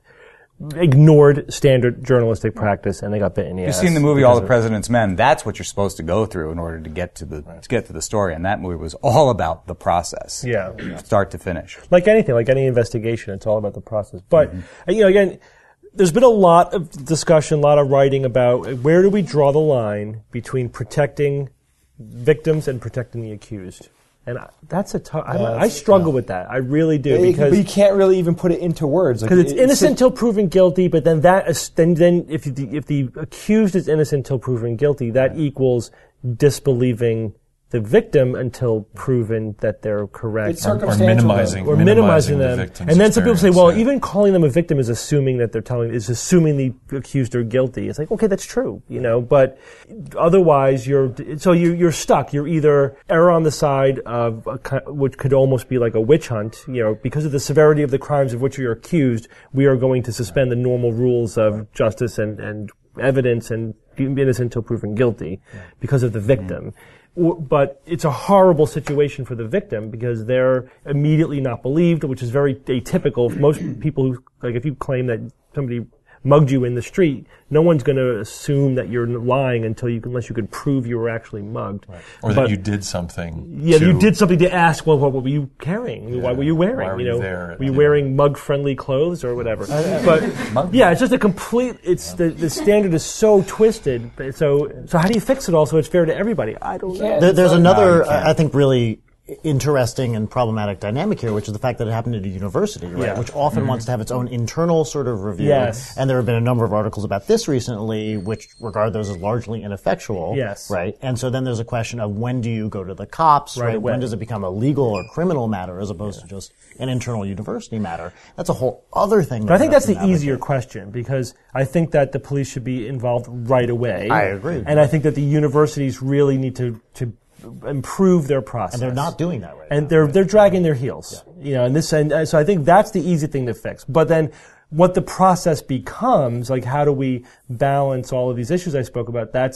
S2: ignored standard journalistic practice, and they got bit in the
S3: You've
S2: ass.
S3: seen the movie All
S2: because
S3: the
S2: of it.
S3: President's Men. That's what you're supposed to go through in order to get to the to get to the story. And that movie was all about the process.
S2: Yeah.
S3: Start to finish.
S2: Like anything, like any investigation, it's all about the process. But, uh, you know, again, there's been a lot of discussion, a lot of writing about where do we draw the line between protecting victims and protecting the accused. And I, that's a tough, I, I struggle with that. I really do.
S7: It-
S2: because
S7: but you can't really even put it into words. Like,
S2: because it's
S7: it-
S2: innocent until proven guilty, but then that is, then then if the, if the accused is innocent until proven guilty, that equals disbelieving the victim until proven that they're correct.
S7: It's
S5: Or
S7: circumstantial.
S5: minimizing,
S2: Or
S5: minimizing,
S2: minimizing them,
S5: the victim's
S2: and then some people say,
S5: experience,
S2: "Well,
S5: yeah.
S2: even calling them a victim is assuming that they're telling is assuming the accused are guilty." It's like, okay, that's true, you know, but otherwise, you're so you, you're stuck. You're either err on the side of a, ki- which could almost be like a witch hunt, you know, because of the severity of the crimes of which you're accused. We are going to suspend the normal rules of justice and and evidence and innocent until proven guilty because of the victim. W- But it's a horrible situation for the victim because they're immediately not believed, which is very atypical. Most people who, like, if you claim that somebody mugged you in the street, no one's going to assume that you're lying until you, unless you can prove you were actually mugged.
S5: Or
S2: But-
S5: that you did something.
S2: Yeah,
S5: to,
S2: you did something to ask, well, what were you carrying? Why were you wearing?
S5: Why were
S2: you
S5: you
S2: know,
S5: there?
S2: were you
S5: Yeah.
S2: wearing mug-friendly clothes or whatever? But yeah, it's just a complete. It's the the standard is so twisted. But So so how do you fix it all so it's fair to everybody? I don't know.
S4: There, there's
S3: No,
S4: another,
S3: you can't.
S4: I think, really interesting and problematic dynamic here, which is the fact that it happened at a university, right?
S2: Yeah.
S4: Which often wants to have its own internal sort of review.
S2: Yes.
S4: And there have been a number of articles about this recently, which regard those as largely ineffectual.
S2: Yes.
S4: Right? And so then there's a question of when do you go to the cops,
S2: Right
S4: right?
S2: away.
S4: When does it become a legal or criminal matter as opposed to just an internal university matter? That's a whole other thing.
S2: But I think that's the
S4: that we have to
S2: easier
S4: navigate.
S2: question because I think that the police should be involved right away.
S4: I agree.
S2: And I think that the universities really need to, to improve their process.
S4: And they're not doing that right
S2: and
S4: now.
S2: they're they're dragging their heels. You know, and this and uh, so I think that's the easy thing to fix. But then what the process becomes, like how do we balance all of these issues I spoke about? That's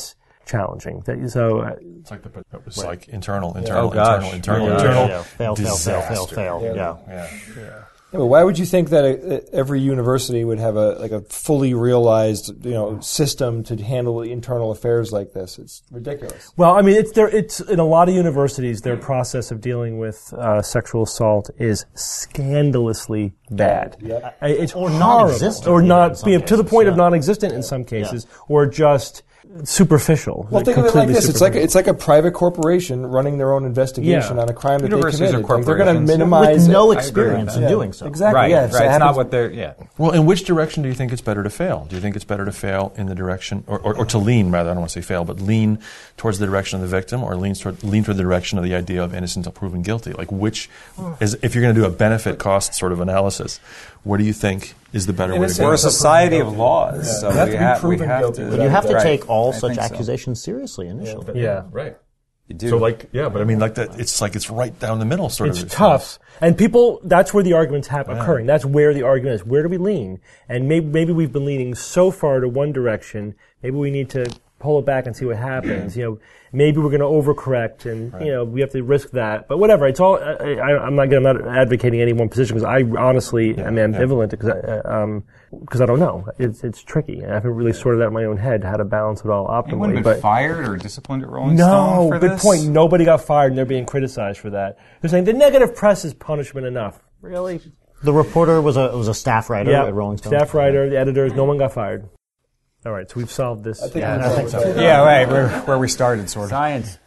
S2: challenging. That- So, uh,
S5: It's like the it was like internal, internal,
S3: Oh, gosh.
S5: internal, internal,
S4: Yeah,
S5: internal.
S4: yeah, yeah. Fail, fail, fail, fail, fail. Yeah.
S5: Yeah.
S7: Yeah, but why would you think that a, every university would have a like a fully realized you know system to handle internal affairs like this? It's ridiculous.
S2: well, I mean, it's there. It's in a lot of universities, their process of dealing with uh, sexual assault is scandalously bad.
S7: Yep.
S2: Uh, It's
S4: Or
S2: horrible.
S4: non-existent
S2: or
S4: even
S2: not
S4: in some
S2: you know, to the
S4: cases,
S2: point of
S4: yeah.
S2: non-existent in some cases, or just superficial.
S7: Well,
S2: like
S7: think of it like
S2: completely
S7: this: it's like
S2: superficial.
S7: it's like a private corporation running their own investigation
S2: Yeah.
S7: on a crime that
S3: Universities
S7: they
S3: are
S7: committed. Like, they're going to
S3: corporations.
S7: minimize
S4: With no
S7: it.
S4: experience in
S7: Yeah.
S4: doing so.
S7: Exactly.
S3: Right,
S7: Yeah.
S3: right.
S7: So it
S3: It's not
S7: happens-
S3: what they're, yeah.
S5: Well, in which direction do you think it's better to fail? Do you think it's better to fail in the direction, or, or, or to lean, rather, I don't want to say fail, but lean towards the direction of the victim, or lean toward, lean toward the direction of the idea of innocent until proven guilty? Like, which is, if you're going to do a benefit cost sort of analysis, what do you think is the better way to
S7: Innocent
S5: go?
S3: We're a
S7: until
S3: society
S7: proven
S3: of laws,
S7: Yeah.
S3: so
S7: You have
S3: we,
S7: to be
S3: have, we
S7: proven
S3: have
S7: guilty,
S3: to.
S7: but
S4: You have to
S3: Right.
S4: take all
S3: I
S4: such
S3: think so.
S4: accusations seriously initially.
S2: yeah.
S5: Right.
S3: You do.
S5: So, like, yeah, but I mean, like, that, it's like it's right down the middle, sort
S2: It's
S5: of.
S2: tough. And people, that's where the arguments have occurring. That's where the argument is. Where do we lean? And maybe, maybe we've been leaning so far to one direction, maybe we need to pull it back and see what happens. You know, maybe we're going to overcorrect and, you know, we have to risk that. But whatever, it's all, I, I, I'm not, I'm not advocating any one position because I honestly am ambivalent because I, um, because I don't know. It's, it's tricky. I haven't really sorted out in my own head how to balance it all
S3: You wouldn't
S2: optimally.
S3: have
S2: But
S3: been fired or disciplined at Rolling
S2: no,
S3: Stone for
S2: good
S3: this?
S2: point. Nobody got fired and they're being criticized for that. They're saying the negative press is punishment enough. Really?
S4: The reporter was a was a staff writer
S2: Yeah.
S4: at Rolling Stone.
S2: Staff writer, the editors, no one got fired. All right, so we've solved this.
S7: I think
S4: Yeah,
S7: we're
S4: I think
S7: covered.
S4: so.
S3: Yeah, right. Where, where we started, sort of.
S6: Science.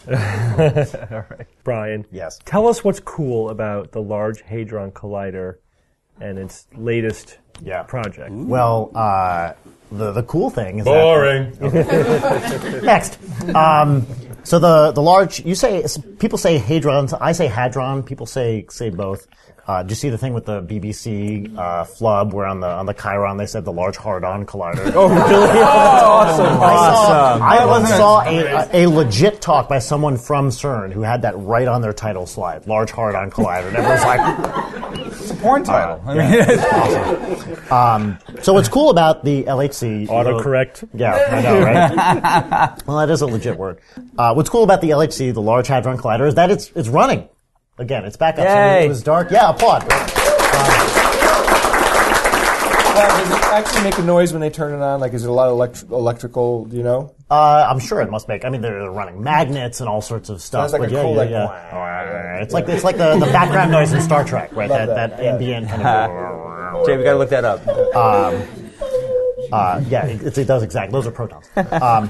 S2: All right, Brian.
S4: Yes.
S2: Tell us what's cool about the Large Hadron Collider and its latest
S4: Yeah.
S2: project.
S4: Well, uh, the the cool thing is
S5: Boring.
S4: that next. Um, so the the large you say people say hadron. I say hadron. People say say both. Uh, did you see the thing with the B B C uh, flub where on the on the Chiron they said the Large Hadron Collider?
S2: Oh, really? Awesome.
S4: I saw, I once saw a, a, a legit talk by someone from CERN who had that right on their title slide, Large Hadron Collider. And everyone's like,
S3: It's a porn title. I mean,
S4: it's awesome. Um, so what's cool about the L H C...
S2: Autocorrect.
S4: Yeah, I know, right? Well, that is a legit word. Uh, what's cool about the L H C, the Large Hadron Collider, is that it's it's running. Again, it's back up. So
S6: Yay.
S4: it was dark. Yeah, applaud.
S7: Uh, does it actually make a noise when they turn it on? Like, is it a lot of elect- electrical, do you know?
S4: Uh, I'm sure it must make. I mean, they're running magnets and all sorts of stuff.
S7: Sounds like
S4: but
S7: a
S4: yeah,
S7: cool,
S4: yeah,
S7: like,
S4: yeah.
S7: wah.
S4: It's like it's like the, the background noise in Star Trek, right?
S7: Love
S4: That
S7: that,
S4: that
S7: yeah.
S4: ambient kind of.
S6: Jay, we gotta look that up.
S4: Uh, yeah, it, it does exactly. Those are protons. Um,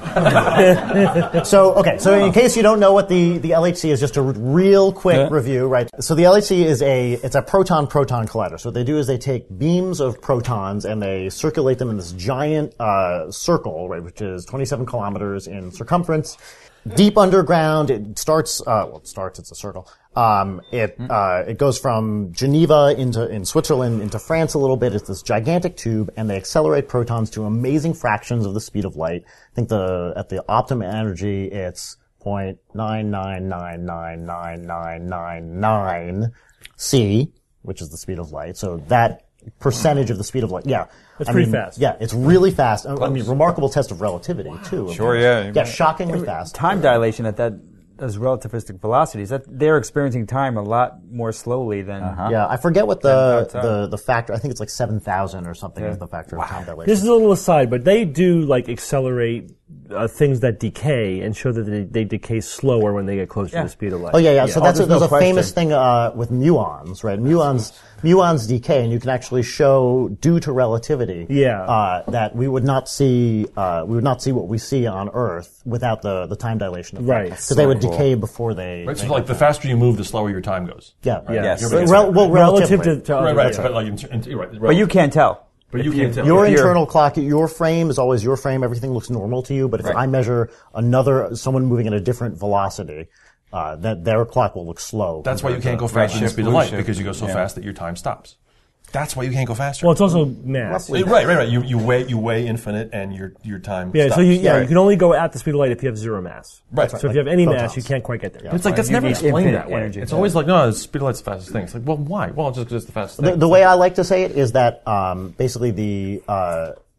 S4: so, okay, so in case you don't know what the, the L H C is, just a r- real quick
S7: Yeah.
S4: review, right? So the L H C is a, it's a proton-proton collider. So what they do is they take beams of protons and they circulate them in this giant, uh, circle, right, which is twenty-seven kilometers in circumference. Deep underground, it starts, uh, well, it starts, it's a circle. Um, it, uh, it goes from Geneva into, in Switzerland into France a little bit. It's this gigantic tube and they accelerate protons to amazing fractions of the speed of light. I think the, at the optimum energy, it's zero point nine nine nine nine nine nine nine nine C, which is the speed of light. So that percentage of the speed of light, yeah.
S2: That's
S4: I
S2: pretty
S4: mean,
S2: fast.
S4: Yeah, it's really fast. I I mean, remarkable test of relativity, too.
S3: Sure, yeah.
S4: Yeah, shockingly fast.
S6: Time dilation at that those relativistic velocities. That they're experiencing time a lot more slowly than.
S4: Yeah, I forget what the
S6: time.
S4: the, the factor. I think it's like seven thousand or something is the factor of time dilation.
S2: This is a little aside, but they do like accelerate uh, things that decay and show that they, they decay slower when they get closer
S6: Yeah.
S2: to the speed of light.
S4: Oh yeah, yeah. So
S6: Oh,
S4: that's a,
S6: there's
S4: there's
S6: no
S4: a famous
S6: question.
S4: thing uh, with muons, right? Muons muons decay, and you can actually show due to relativity,
S2: Yeah.
S4: uh, that we would not see uh, we would not see what we see on Earth without the the time dilation effect.
S2: Right.
S4: Because they would decay before they.
S5: Right, so
S4: they
S5: like the faster you move, the slower your time goes.
S4: yeah.
S2: Yeah.
S3: Yes.
S2: You're
S3: But
S2: right.
S4: Rel- well,
S2: relative
S4: relatively.
S2: to, to
S5: Right,
S2: other-
S5: right. But like, in, in, you're right.
S6: But you can't tell.
S5: But you can't tell.
S4: Your
S6: If you're-
S4: internal clock, your frame is always your frame. Everything looks normal to you. But if
S3: Right.
S4: I measure another, someone moving at a different velocity, uh, that their clock will look slow.
S5: That's why you
S4: compared
S5: can't
S4: to-
S5: go faster than the
S3: Redshift,
S5: speed of
S3: blue
S5: light
S3: shift.
S5: because you go so
S3: Yeah.
S5: fast that your time stops. That's why you can't go faster.
S2: Well, it's also mass.
S5: right, right, right. You you weigh you weigh infinite and your your time.
S2: Yeah,
S5: stops.
S2: so you, yeah,
S4: Right.
S2: you can only go at the speed of light if you have zero mass.
S5: Right.
S2: So if you have any
S4: Photons.
S2: mass, you can't quite get there.
S5: But it's like that's
S6: You
S5: never
S6: need
S5: explained
S6: infinite
S5: that way.
S6: energy.
S5: It's always like no, the speed of light's the fastest thing. It's like well, why? Well, just because it's the fastest
S4: The,
S5: thing.
S4: the way I like to say it is that um, basically the uh,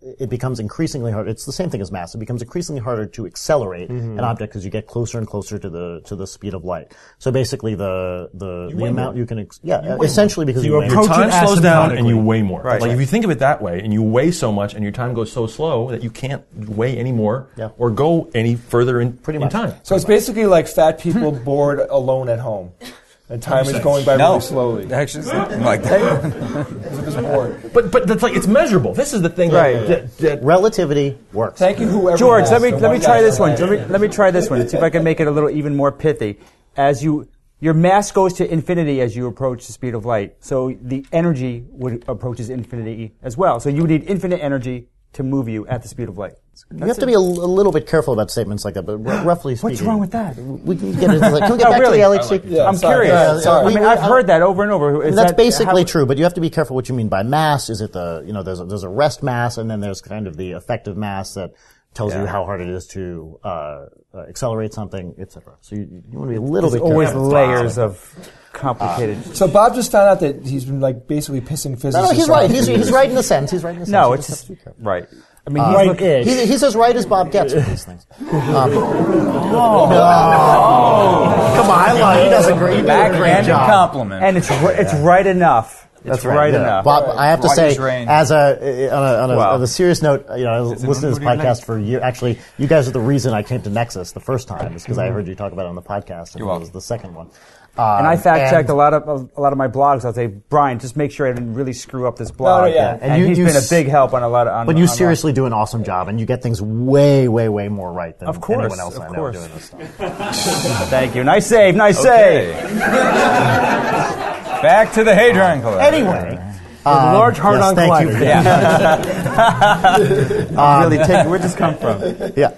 S4: it becomes increasingly hard. It's the same thing as mass. It becomes increasingly harder to accelerate mm-hmm. an object as you get closer and closer to the to the speed of light. So basically, the the, the amount more. you can ex- yeah you essentially because
S5: you
S4: you
S5: your time slows down and you weigh more.
S6: Right.
S5: Like if you think of it that way, and you weigh so much, and your time goes so slow that you can't weigh any more
S4: yeah.
S5: or go any further in
S4: Pretty
S5: in
S4: much.
S5: time.
S7: So it's basically like fat people bored alone at home. And time is going by
S3: no.
S7: really slowly.
S3: Actually, something like that.
S5: But but that's like it's measurable. This is the thing.
S6: Right.
S5: That, that,
S4: Relativity works.
S7: Thank you, whoever.
S6: George,
S7: asked.
S6: let me
S7: The
S6: let me
S7: one
S6: try
S7: guy
S6: this
S7: said
S6: one.
S7: that.
S6: Let me let me try this one and see if I can make it a little even more pithy. As you your mass goes to infinity as you approach the speed of light, so the energy would approaches infinity as well. So you would need infinite energy to move you at the speed of light.
S4: You have to be a, l- a little bit careful about statements like that, but r- roughly speaking.
S6: What's wrong with that?
S4: We can get into like, can we get
S6: Oh,
S4: back
S6: really?
S4: to the L H C?
S7: Yeah,
S6: I'm
S7: sorry.
S6: curious.
S7: Yeah, sorry.
S6: I mean,
S4: We-
S6: I've
S4: we-
S6: heard that over and over. Is
S4: That's
S6: that
S4: basically
S6: how-
S4: true, but you have to be careful what you mean by mass. Is it the, you know, there's a, there's a rest mass, and then there's kind of the effective mass that tells you how hard it is to uh, uh, accelerate something, et cetera. So you, you want to be a little
S6: There's
S4: bit
S6: always
S4: careful.
S6: layers of complicated.
S7: So Bob just found out that he's been like basically pissing physicists.
S4: No, no, he's
S7: off
S4: right.
S7: for
S4: He's,
S7: years.
S4: he's right in a sense. He's right in a sense.
S6: No,
S4: You
S6: it's
S4: just have to be careful.
S6: right. I mean, he's
S4: Uh,
S6: looking-
S4: he's, he's as right as Bob gets with these things. Um, Come on, I love he does a great
S3: Backhanded
S4: job.
S3: compliment.
S6: and it's ri- it's right enough. It's
S4: That's
S6: right,
S4: yeah.
S6: enough.
S4: Bob, I have to
S3: Right
S4: say,
S3: is rain.
S4: as a on a, on a,
S6: Wow.
S4: on a serious note, you know, I was
S3: It's an
S4: listening to this
S3: unbelievable
S4: podcast
S3: night.
S4: for years. Actually, you guys are the reason I came to Nexus the first time, is because I heard you talk about it on the podcast, and
S3: You're
S4: it
S3: welcome.
S4: was the second one. Um,
S6: And I fact checked
S4: and-
S6: a lot of a lot of my blogs. I'll say, Brian, just make sure I didn't really screw up this blog.
S7: No, no, yeah.
S6: And,
S4: And you-
S6: he's
S4: you
S6: been a
S4: s-
S6: big help on a lot of. On,
S4: But you
S6: on
S4: seriously do an awesome job, and you get things way, way, way more right than
S6: Of course,
S4: anyone else
S6: of
S4: I know
S6: course.
S4: doing this stuff.
S6: Thank you. Nice save. Nice
S3: Okay.
S6: save.
S3: Back to the Hadron Collider.
S4: Anyway.
S2: The large
S4: yes,
S2: hard-on
S4: thank
S2: collider.
S4: you.
S6: I'm really taking. Where'd this come from?
S4: Yeah.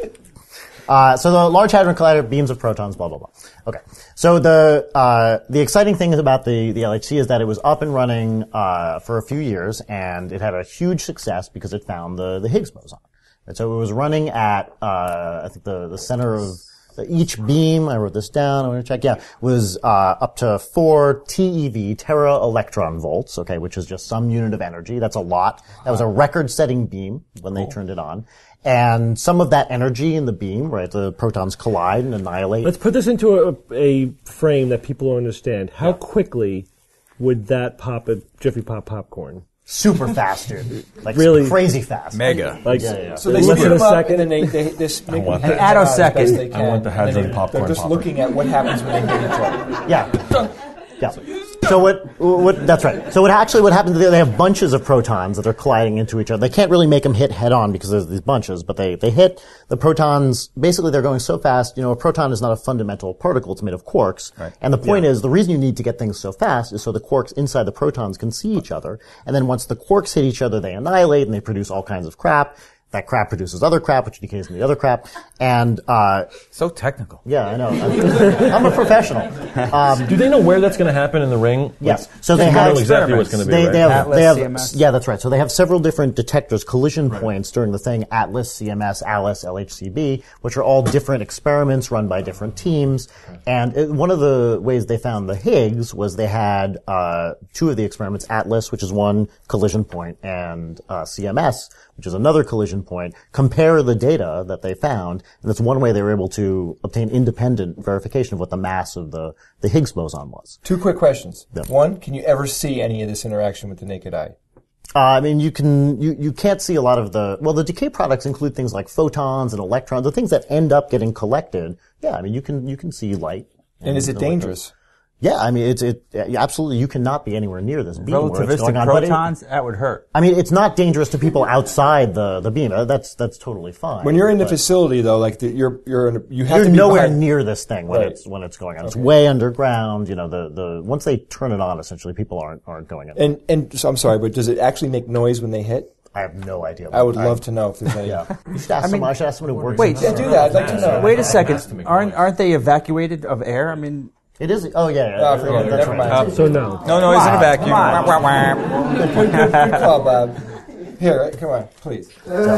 S4: Uh, so the Large Hadron Collider, beams of protons, blah blah blah. Okay. So the uh, the exciting thing about the the L H C is that it was up and running uh, for a few years, and it had a huge success because it found the the Higgs boson. And so it was running at uh, I think the the center of each beam. I wrote this down. I want to check. Yeah, was uh, up to four TeV, tera electron volts. Okay, which is just some unit of energy. That's a lot. That was a record-setting beam when they turned it on. And some of that energy in the beam, right, the protons collide and annihilate.
S2: Let's put this into a, a frame that people understand. How quickly would that pop a Jiffy Pop popcorn?
S4: Super fast, dude. Like
S2: Really?
S4: crazy fast.
S3: Mega.
S2: Like
S4: Yeah, yeah.
S7: So they
S2: less
S7: speed
S2: than a
S7: them up,
S2: second.
S7: and then they, they, they s- make
S5: want
S7: them
S5: that.
S7: hit
S6: An
S7: as best
S6: attosecond.
S7: they can,
S5: I want the
S7: and then
S5: hadron
S7: they-
S5: popcorn
S7: They're just
S5: popper.
S7: looking at what happens when they hit each other.
S4: Yeah. Yeah. So what, what, that's right. So what actually, what happens, they have bunches of protons that are colliding into each other. They can't really make them hit head on because there's these bunches, but they, they hit the protons, basically they're going so fast, you know, a proton is not a fundamental particle, it's made of quarks.
S3: Right.
S4: And the point is, the reason you need to get things so fast is so the quarks inside the protons can see each other, and then once the quarks hit each other, they annihilate and they produce all kinds of crap. That crap produces other crap, which decays into the other crap. And, uh,
S3: So technical.
S4: yeah, I know. I'm, I'm a professional. Um,
S5: Do they know where that's going to happen in the ring?
S4: Yes.
S5: Like,
S4: So they
S5: you
S4: have
S5: know exactly what's going to be.
S4: They,
S5: right?
S4: they have,
S6: Atlas,
S4: they have,
S6: C M S.
S4: yeah, that's right. So they have several different detectors, collision points during the thing, Atlas, C M S, Alice, L H C B, which are all different experiments run by different teams. And it, one of the ways they found the Higgs was they had, uh, two of the experiments, Atlas, which is one collision point, and, uh, C M S, which is another collision point, compare the data that they found, and that's one way they were able to obtain independent verification of what the mass of the, the Higgs boson was.
S7: Two quick questions.
S4: Yeah.
S7: One, can you ever see any of this interaction with the naked eye?
S4: Uh, I mean, you can, you, you can't see a lot of the, well, the decay products include things like photons and electrons, the things that end up getting collected. Yeah, I mean, you can, you can see light.
S7: And is it dangerous?
S4: Yeah, I mean, it's, it, yeah, absolutely, you cannot be anywhere near this beam where it's going
S6: Relativistic
S4: on. But it-
S6: protons, that would hurt.
S4: I mean, it's not dangerous to people outside the, the beam. Uh, That's, that's totally fine.
S7: When you're in the
S4: But
S7: facility, though, like the, you're you're in a, you have
S4: you're
S7: to be
S4: nowhere
S7: behind-
S4: near this thing when
S7: Right.
S4: it's, when it's going on. It's way underground, you know, the, the, once they turn it on, essentially, people aren't, aren't going in.
S7: And and so I'm sorry, but does it actually make noise when they hit?
S4: I have no idea.
S7: I would love to know if there's any.
S4: Yeah. You should ask someone, I should ask someone who works
S6: Wait,
S4: in
S7: Yeah, do that. I'd like to know.
S6: Wait a second. Aren't aren't they evacuated of air? I mean,
S4: It is. Oh yeah, yeah.
S7: Oh, forget it.
S4: that's
S7: Never
S4: right.
S7: mind.
S2: So no.
S3: No noise in a vacuum.
S6: Come on.
S3: Wah, wah, wah.
S7: Good, good, good call, Bob. Here, come on, please.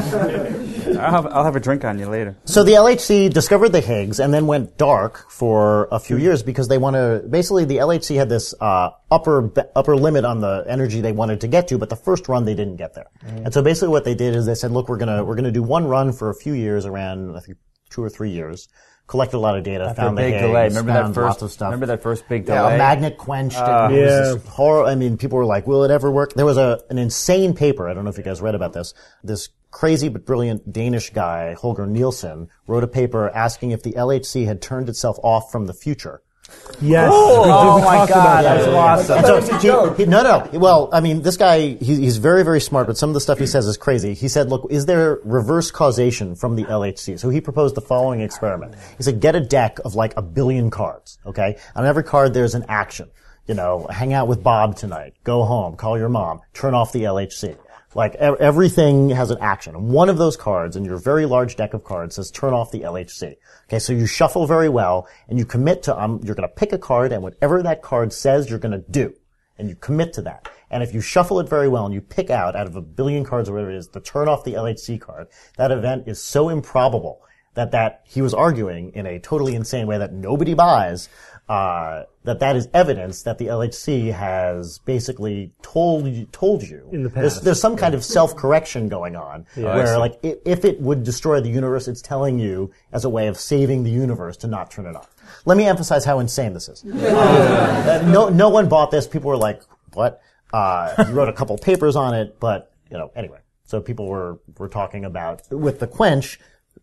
S6: I'll have, I'll have a drink on you later.
S4: So the L H C discovered the Higgs and then went dark for a few years because they want to, basically the L H C had this uh, upper upper limit on the energy they wanted to get to, but the first run they didn't get there. Mm-hmm. And so basically what they did is they said, look, we're going to we're going to do one run for a few years, around I think two or three years. Collected a lot of data,
S6: After
S4: found
S6: a big
S4: the Higgs,
S6: delay. Remember
S4: found
S6: that first,
S4: lots of stuff.
S6: Remember that first big delay?
S4: Yeah, a magnet quenched.
S6: Uh,
S4: it. It was
S2: yeah.
S4: this horror. I mean, people were like, will it ever work? There was a an insane paper. I don't know if you guys read about this. This crazy but brilliant Danish guy, Holger Nielsen, wrote a paper asking if the L H C had turned itself off from the future.
S2: Yes.
S6: Oh,
S2: we, we
S6: oh my
S2: talked
S6: God,
S2: about that.
S6: that's awesome.
S4: And
S7: That was a joke.
S4: he, he, no, no. Well, I mean, this guy, he, he's very, very smart, but some of the stuff he says is crazy. He said, look, is there reverse causation from the L H C? So he proposed the following experiment. He said, get a deck of like a billion cards, okay? On every card, there's an action. You know, hang out with Bob tonight, go home, call your mom, turn off the L H C. Like, e- everything has an action. And one of those cards in your very large deck of cards says turn off the L H C. Okay, so you shuffle very well, and you commit to, um, you're gonna pick a card, and whatever that card says, you're gonna do. And you commit to that. And if you shuffle it very well, and you pick out, out of a billion cards or whatever it is, to turn off the L H C card, that event is so improbable that that, he was arguing in a totally insane way that nobody buys, uh, that that is evidence that the L H C has basically told you, told you.
S2: In the
S4: There's,
S2: past.
S4: there's some kind of self-correction going on where, like, i- if it would destroy the universe, it's telling you as a way of saving the universe to not turn it off. Let me emphasize how insane this is. Uh, no, no one bought this. People were like, what? Uh, he wrote a couple papers on it, but, you know, anyway. So people were, were talking about, with the quench,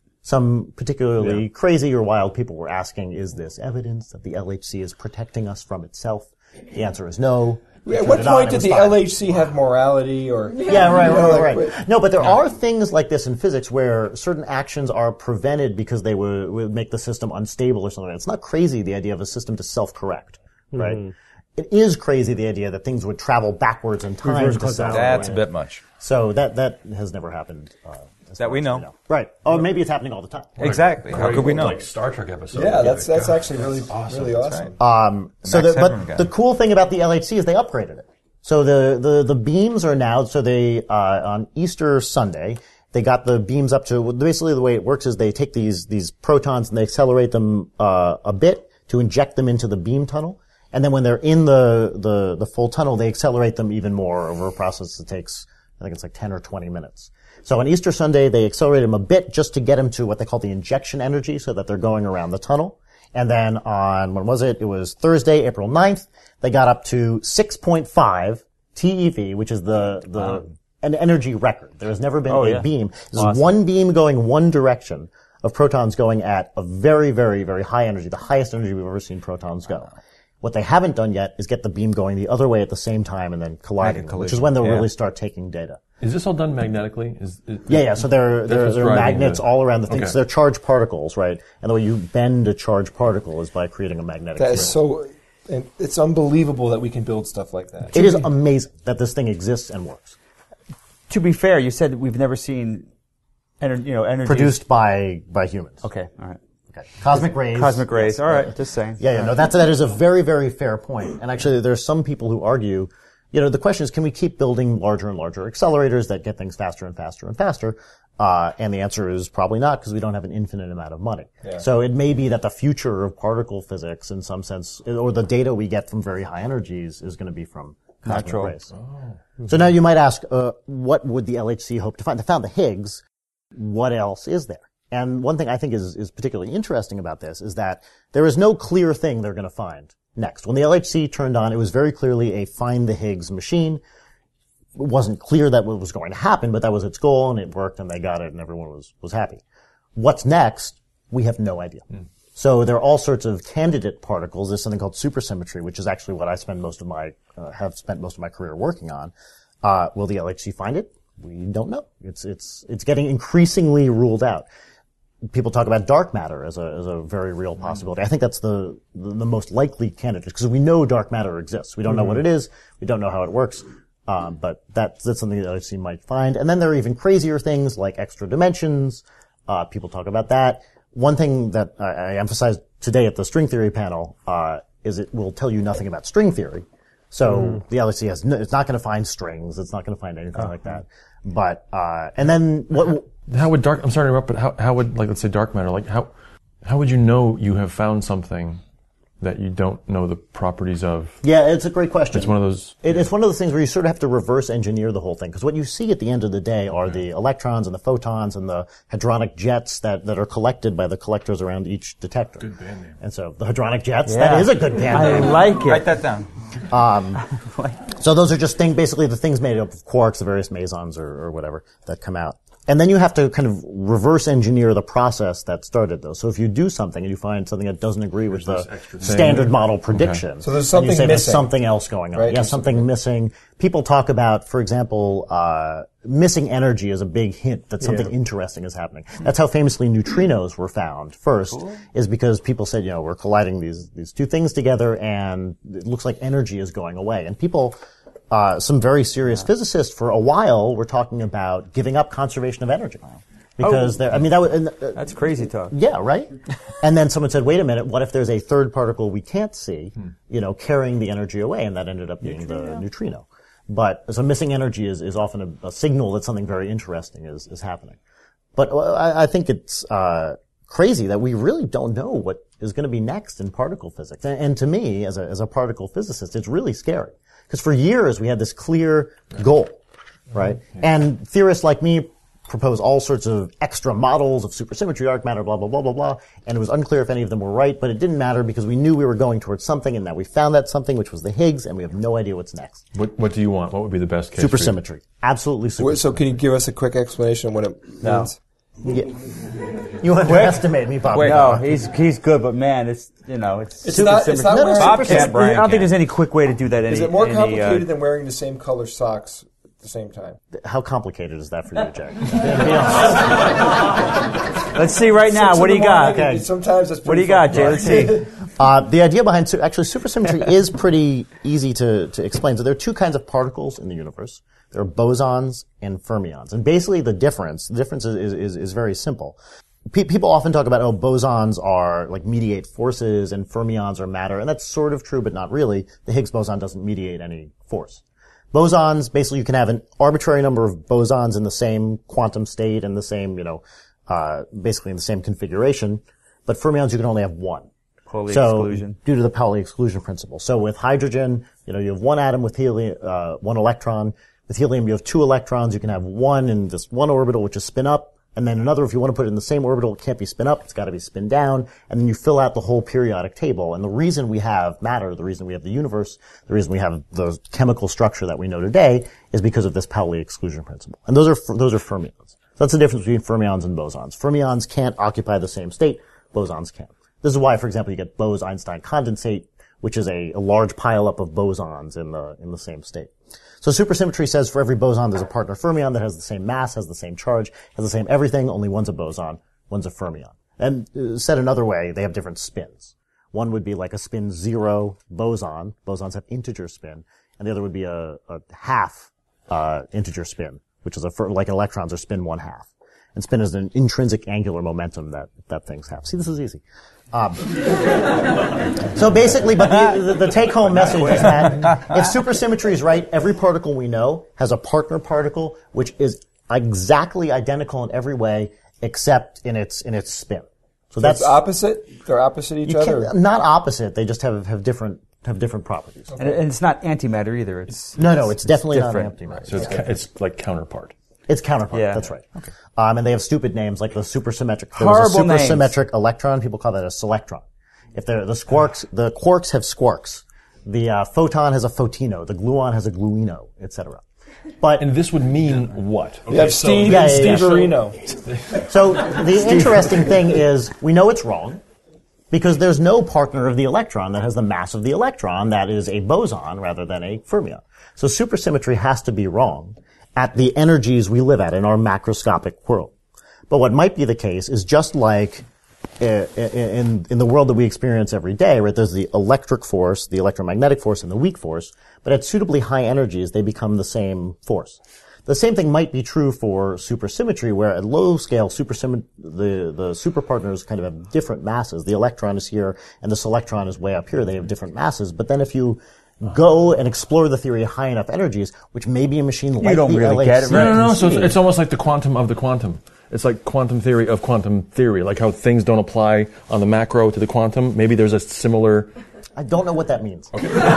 S4: some particularly yeah. crazy or wild people were asking, is this evidence that the L H C is protecting us from itself? The answer is no.
S7: At what point did the L H C have morality or?
S4: Yeah, right, right, right. No, but there are things like this in physics where certain actions are prevented because they would, would make the system unstable or something. It's not crazy, the idea of a system to self-correct, right? Mm-hmm. It is crazy, the idea that things would travel backwards in time
S2: Reverse
S4: to
S2: causality.
S4: self-correct.
S3: That's a bit much.
S4: So that, that has never happened. Uh,
S3: That we know.
S4: Right. Or maybe it's happening all the time.
S3: Exactly. How could we know?
S8: Like Star Trek episode.
S7: Yeah, that's that's
S8: God,
S7: actually really
S8: awesome.
S7: really awesome.
S4: Um, so
S3: Max
S4: the,
S3: Headroom
S4: but
S3: guy.
S4: the cool thing about the L H C is they upgraded it. So the, the, the beams are now, so they, uh, on Easter Sunday, they got the beams up to, basically the way it works is they take these, these protons and they accelerate them, uh, a bit to inject them into the beam tunnel. And then when they're in the, the, the full tunnel, they accelerate them even more over a process that takes, I think it's like ten or twenty minutes. So on Easter Sunday, they accelerated them a bit just to get them to what they call the injection energy so that they're going around the tunnel. And then on, when was it? It was Thursday, April ninth. They got up to six point five T E V, which is the, the, um, an energy record. There has never been
S6: oh,
S4: a
S6: yeah.
S4: beam. This
S6: Awesome.
S4: is one beam going one direction of protons going at a very, very, very high energy, the highest energy we've ever seen protons go. What they haven't done yet is get the beam going the other way at the same time and then colliding,
S3: Like a
S4: which is when they'll
S3: yeah.
S4: really start taking data.
S8: Is this all done magnetically? Is, is
S4: Yeah, yeah. So there, there,
S8: what's
S4: there are
S8: driving
S4: magnets
S8: the-
S4: all around the thing.
S8: Okay.
S4: So they're charged particles, right? And the way you bend a charged particle is by creating a magnetic
S7: That
S4: field.
S7: is so. And it's unbelievable that we can build stuff like that.
S4: It is amazing that this thing exists and works.
S6: To be fair, you said we've never seen, ener- you know, energy
S4: Produced by by humans.
S6: Okay, all right.
S4: Okay. Cosmic rays.
S6: Cosmic rays.
S4: Yes.
S6: All right, just saying.
S4: Yeah, yeah. No, that's that is a very, very fair point. And actually, there's some people who argue, you know, the question is, can we keep building larger and larger accelerators that get things faster and faster and faster? Uh, and the answer is probably not, because we don't have an infinite amount of money.
S7: Yeah.
S4: So it may be that the future of particle physics, in some sense, or the data we get from very high energies, is going to be from cosmic
S6: Natural.
S4: rays. So now you might ask, uh, what would the L H C hope to find? They found the Higgs. What else is there? And one thing I think is, is particularly interesting about this is that there is no clear thing they're going to find next. When the L H C turned on, it was very clearly a find the Higgs machine. It wasn't clear that what was going to happen, but that was its goal, and it worked, and they got it, and everyone was, was happy. What's next? We have no idea. Mm. So there are all sorts of candidate particles. There's something called supersymmetry, which is actually what I spend most of my, uh, have spent most of my career working on. Uh, will the L H C find it? We don't know. It's, it's, it's getting increasingly ruled out. People talk about dark matter as a, as a very real possibility. I think that's the, the, the most likely candidate, because we know dark matter exists. We don't know what it is. We don't know how it works. Um, but that, that's something that L H C might find. And then there are even crazier things like extra dimensions. Uh, people talk about that. One thing that I, I emphasized today at the string theory panel, uh, is it will tell you nothing about string theory. So
S2: Mm.
S4: the L H C has no, it's not going to find strings. It's not going to find anything like that. But uh, and then what?
S8: How would dark? I'm sorry to interrupt, but how how would like let's say dark matter? Like how how would you know you have found something that you don't know the properties of?
S4: Yeah, it's a great question.
S8: It's one of those.
S4: It, it's one of those things where you sort of have to reverse engineer the whole thing, because what you see at the end of the day are the electrons and the photons and the hadronic jets that, that are collected by the collectors around each detector. Good band name. And so the hadronic jets,
S6: Yeah.
S4: that is a good band
S6: I
S4: name.
S6: like it.
S3: Write that down.
S4: So those are just thing, basically the things made up of quarks, the various mesons or, or whatever that come out. And then you have to kind of reverse engineer the process that started those. So if you do something and you find something that doesn't agree with the standard model prediction,
S7: So there's
S4: then you
S7: something
S4: say there's
S7: missing.
S4: something else going on.
S7: Right?
S4: Yeah, something missing. People talk about, for example, uh, missing energy is a big hint that something interesting is happening. That's how famously neutrinos were found first, is because people said, you know, we're colliding these, these two things together and it looks like energy is going away. And people, Uh, some very serious physicists for a while were talking about giving up conservation of energy. Because they're, I mean, that was, and, uh,
S6: That's crazy talk.
S4: yeah, right? And then someone said, wait a minute, what if there's a third particle we can't see, you know, carrying the energy away? And that ended up being the neutrino. But, so missing energy is, is often a, a signal that something very interesting is, is happening. But uh, I, I think it's, uh, crazy that we really don't know what is going to be next in particle physics. And, and to me, as a, as a particle physicist, it's really scary. Because for years we had this clear goal, right? And theorists like me propose all sorts of extra models of supersymmetry, dark matter, blah, blah, blah, blah, blah. And it was unclear if any of them were right, but it didn't matter because we knew we were going towards something, and now we found that something, which was the Higgs, and we have no idea what's next.
S8: What what do you want? What would be the best case? for you?
S4: Supersymmetry. Absolutely supersymmetry.
S7: So can you give us a quick explanation of what it means?
S4: Yeah. You underestimate me, Bob.
S6: No, he's he's good, but man, it's you know it's
S7: It's not- it's not
S6: supersymmetry.
S7: wearing-
S6: Bob
S7: Super-
S6: can't.
S3: Brian
S6: I don't think
S3: can.
S6: there's any quick way to do that. Any,
S7: Is it more
S6: any,
S7: complicated
S6: uh,
S7: than wearing the same color socks at the same time?
S4: How complicated is that for you, Jack? Be honest.
S6: Let's see right now.
S7: Six
S6: What do
S7: in
S6: you
S7: the
S6: got?
S7: morning,
S4: Okay.
S7: Sometimes that's
S6: What do you
S7: pretty
S6: got, Jay?
S7: fun.
S6: Let's see.
S4: Uh, the idea behind su- actually supersymmetry is pretty easy to, to explain. So there are two kinds of particles in the universe. There are bosons and fermions. And basically the difference, the difference is, is, is very simple. Pe- people often talk about, oh, bosons are like mediate forces and fermions are matter. And that's sort of true, but not really. The Higgs boson doesn't mediate any force. Bosons, basically you can have an arbitrary number of bosons in the same quantum state and the same, you know, uh, basically in the same configuration. But fermions, you can only have one.
S6: Pauli
S4: So,
S6: exclusion.
S4: due to the Pauli exclusion principle. So with hydrogen, you know, you have one atom with helium, uh, one electron. With helium, you have two electrons. You can have one in this one orbital, which is spin up, and then another, if you want to put it in the same orbital, it can't be spin up. It's got to be spin down, and then you fill out the whole periodic table. And the reason we have matter, the reason we have the universe, the reason we have the chemical structure that we know today is because of this Pauli exclusion principle. And those are, those are fermions. So that's the difference between fermions and bosons. Fermions can't occupy the same state. Bosons can. This is why, for example, you get Bose-Einstein condensate, which is a, a large pileup of bosons in the, in the same state. So supersymmetry says for every boson there's a partner fermion that has the same mass, has the same charge, has the same everything, only one's a boson, one's a fermion. And uh, said another way, they have different spins. One would be like a spin zero boson. Bosons have integer spin. And the other would be a, a half, uh, integer spin, which is a, fer- like electrons are spin one half. And spin is an intrinsic angular momentum that, that things have. See, this is easy. Um, so basically, but the, the, the take-home message is that if supersymmetry is right, every particle we know has a partner particle which is exactly identical in every way except in its in its spin. So that's
S7: It's opposite? They're opposite each
S4: you
S7: other?
S4: can't- not opposite. They just have have different have different properties.
S6: And, and it's not antimatter either. It's
S4: No, no, it's definitely not
S6: different.
S4: antimatter.
S8: So it's ca- it's like counterpart.
S4: It's counterpart.
S6: Yeah.
S4: That's right. Okay. Um, and they have stupid names like the supersymmetric. There
S6: Horrible
S4: was a
S6: names.
S4: supersymmetric electron. People call that a selectron. If they're the squarks, the quarks have squarks. The uh, photon has a photino. The gluon has a gluino, et cetera. But
S8: And this would mean what?
S7: You have Steve
S4: Yeah,
S7: and
S4: yeah, yeah.
S7: Steve Areno.
S4: so the interesting thing is we know it's wrong because there's no partner of the electron that has the mass of the electron that is a boson rather than a fermion. So supersymmetry has to be wrong at the energies we live at in our macroscopic world. But what might be the case is just like uh, in in the world that we experience every day, right? There's the electric force, the electromagnetic force, and the weak force. But at suitably high energies, they become the same force. The same thing might be true for supersymmetry, where at low scale, supersymmet- the the superpartners kind of have different masses. The electron is here, and this electron is way up here. They have different masses. But then if you go and explore the theory at high enough energies, which maybe a machine like
S6: don't
S4: the
S6: really
S4: L H C
S6: get it,
S8: No,
S6: right?
S8: no, no. So
S4: can
S8: it's,
S4: see.
S8: it's almost like the quantum of the quantum. It's like quantum theory of quantum theory, like how things don't apply on the macro to the quantum. Maybe there's a similar.
S4: I don't know what that means.
S8: Well, if you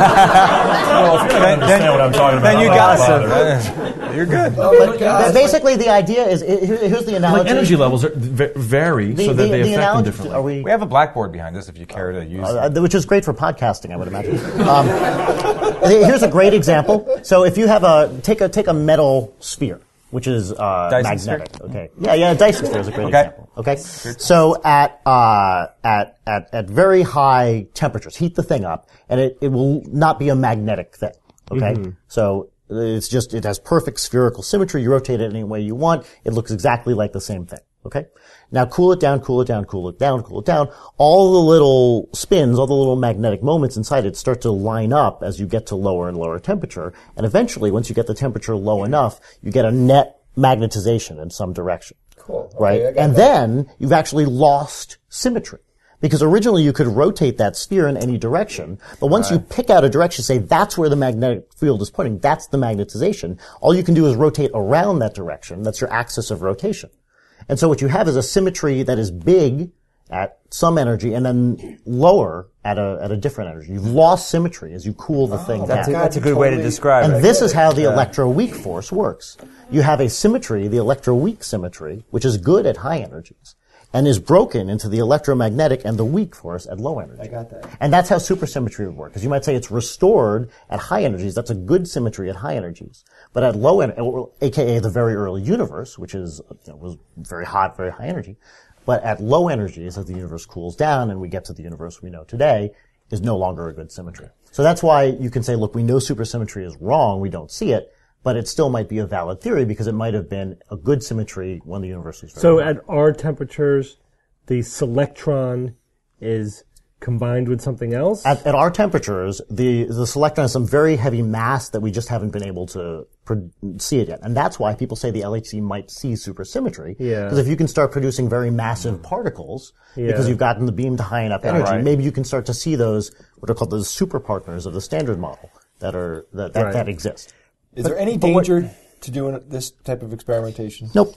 S8: don't understand what I'm talking about,
S3: Then you
S8: I'm
S3: got
S8: not bothered.
S3: some. You're good.
S4: But ba- basically, the idea is here- here's the analogy.
S8: Like energy levels are, v- vary
S4: The-
S8: so that
S4: the-
S8: they
S4: the
S8: affect them
S4: analogy-
S8: differently.
S4: Are we?
S3: We have a blackboard behind us if you care to use it.
S4: Uh, which is great for podcasting, I would imagine. Um, here's a great example. So if you have a take a take a metal sphere, which is uh,
S3: Dyson
S4: magnetic. Okay. Yeah, yeah. Dyson sphere is a great
S3: Okay.
S4: example. Okay. So at uh, at at at very high temperatures, heat the thing up, and it, it will not be a magnetic thing. Okay. So it's just it has perfect spherical symmetry. You rotate it any way you want. It looks exactly like the same thing. Okay. Now cool it down, cool it down, cool it down, cool it down. All the little spins, all the little magnetic moments inside it start to line up as you get to lower and lower temperature. And eventually, once you get the temperature low enough, you get a net magnetization in some direction.
S7: Cool. Okay,
S4: Right?
S7: I got
S4: And
S7: that.
S4: then you've actually lost symmetry. Because originally you could rotate that sphere in any direction, but once you pick out a direction, say that's where the magnetic field is pointing, that's the magnetization, all you can do is rotate around that direction. That's your axis of rotation. And so what you have is a symmetry that is big at some energy and then lower at a at a different energy. You've lost symmetry as you cool the thing
S6: That's a,
S4: down.
S6: that's a good way to describe
S4: And
S6: it.
S4: this is how the electroweak force works. You have a symmetry, the electroweak symmetry, which is good at high energies, and is broken into the electromagnetic and the weak force at low energy.
S7: I got that.
S4: And that's how supersymmetry would work. Because you might say it's restored at high energies. That's a good symmetry at high energies. But at low energy, aka the very early universe, which is you know, was very hot, very high energy. But at low energies, as the universe cools down and we get to the universe we know today, is no longer a good symmetry. So that's why you can say, look, we know supersymmetry is wrong. We don't see it. But it still might be a valid theory because it might have been a good symmetry when the universe was very
S2: So
S4: hot.
S2: at our temperatures, the selectron is combined with something else?
S4: At, at our temperatures, the the selectron has some very heavy mass that we just haven't been able to pro- see it yet, and that's why people say the L H C might see supersymmetry.
S2: Yeah.
S4: Because if you can start producing very massive particles, because
S2: Yeah.
S4: you've gotten the beam to high enough energy,
S2: right.
S4: maybe you can start to see those what are called the super partners of the standard model that are that that,
S2: Right.
S4: that exist.
S7: Is there any
S4: but what-
S7: danger to doing this type of experimentation?
S4: Nope.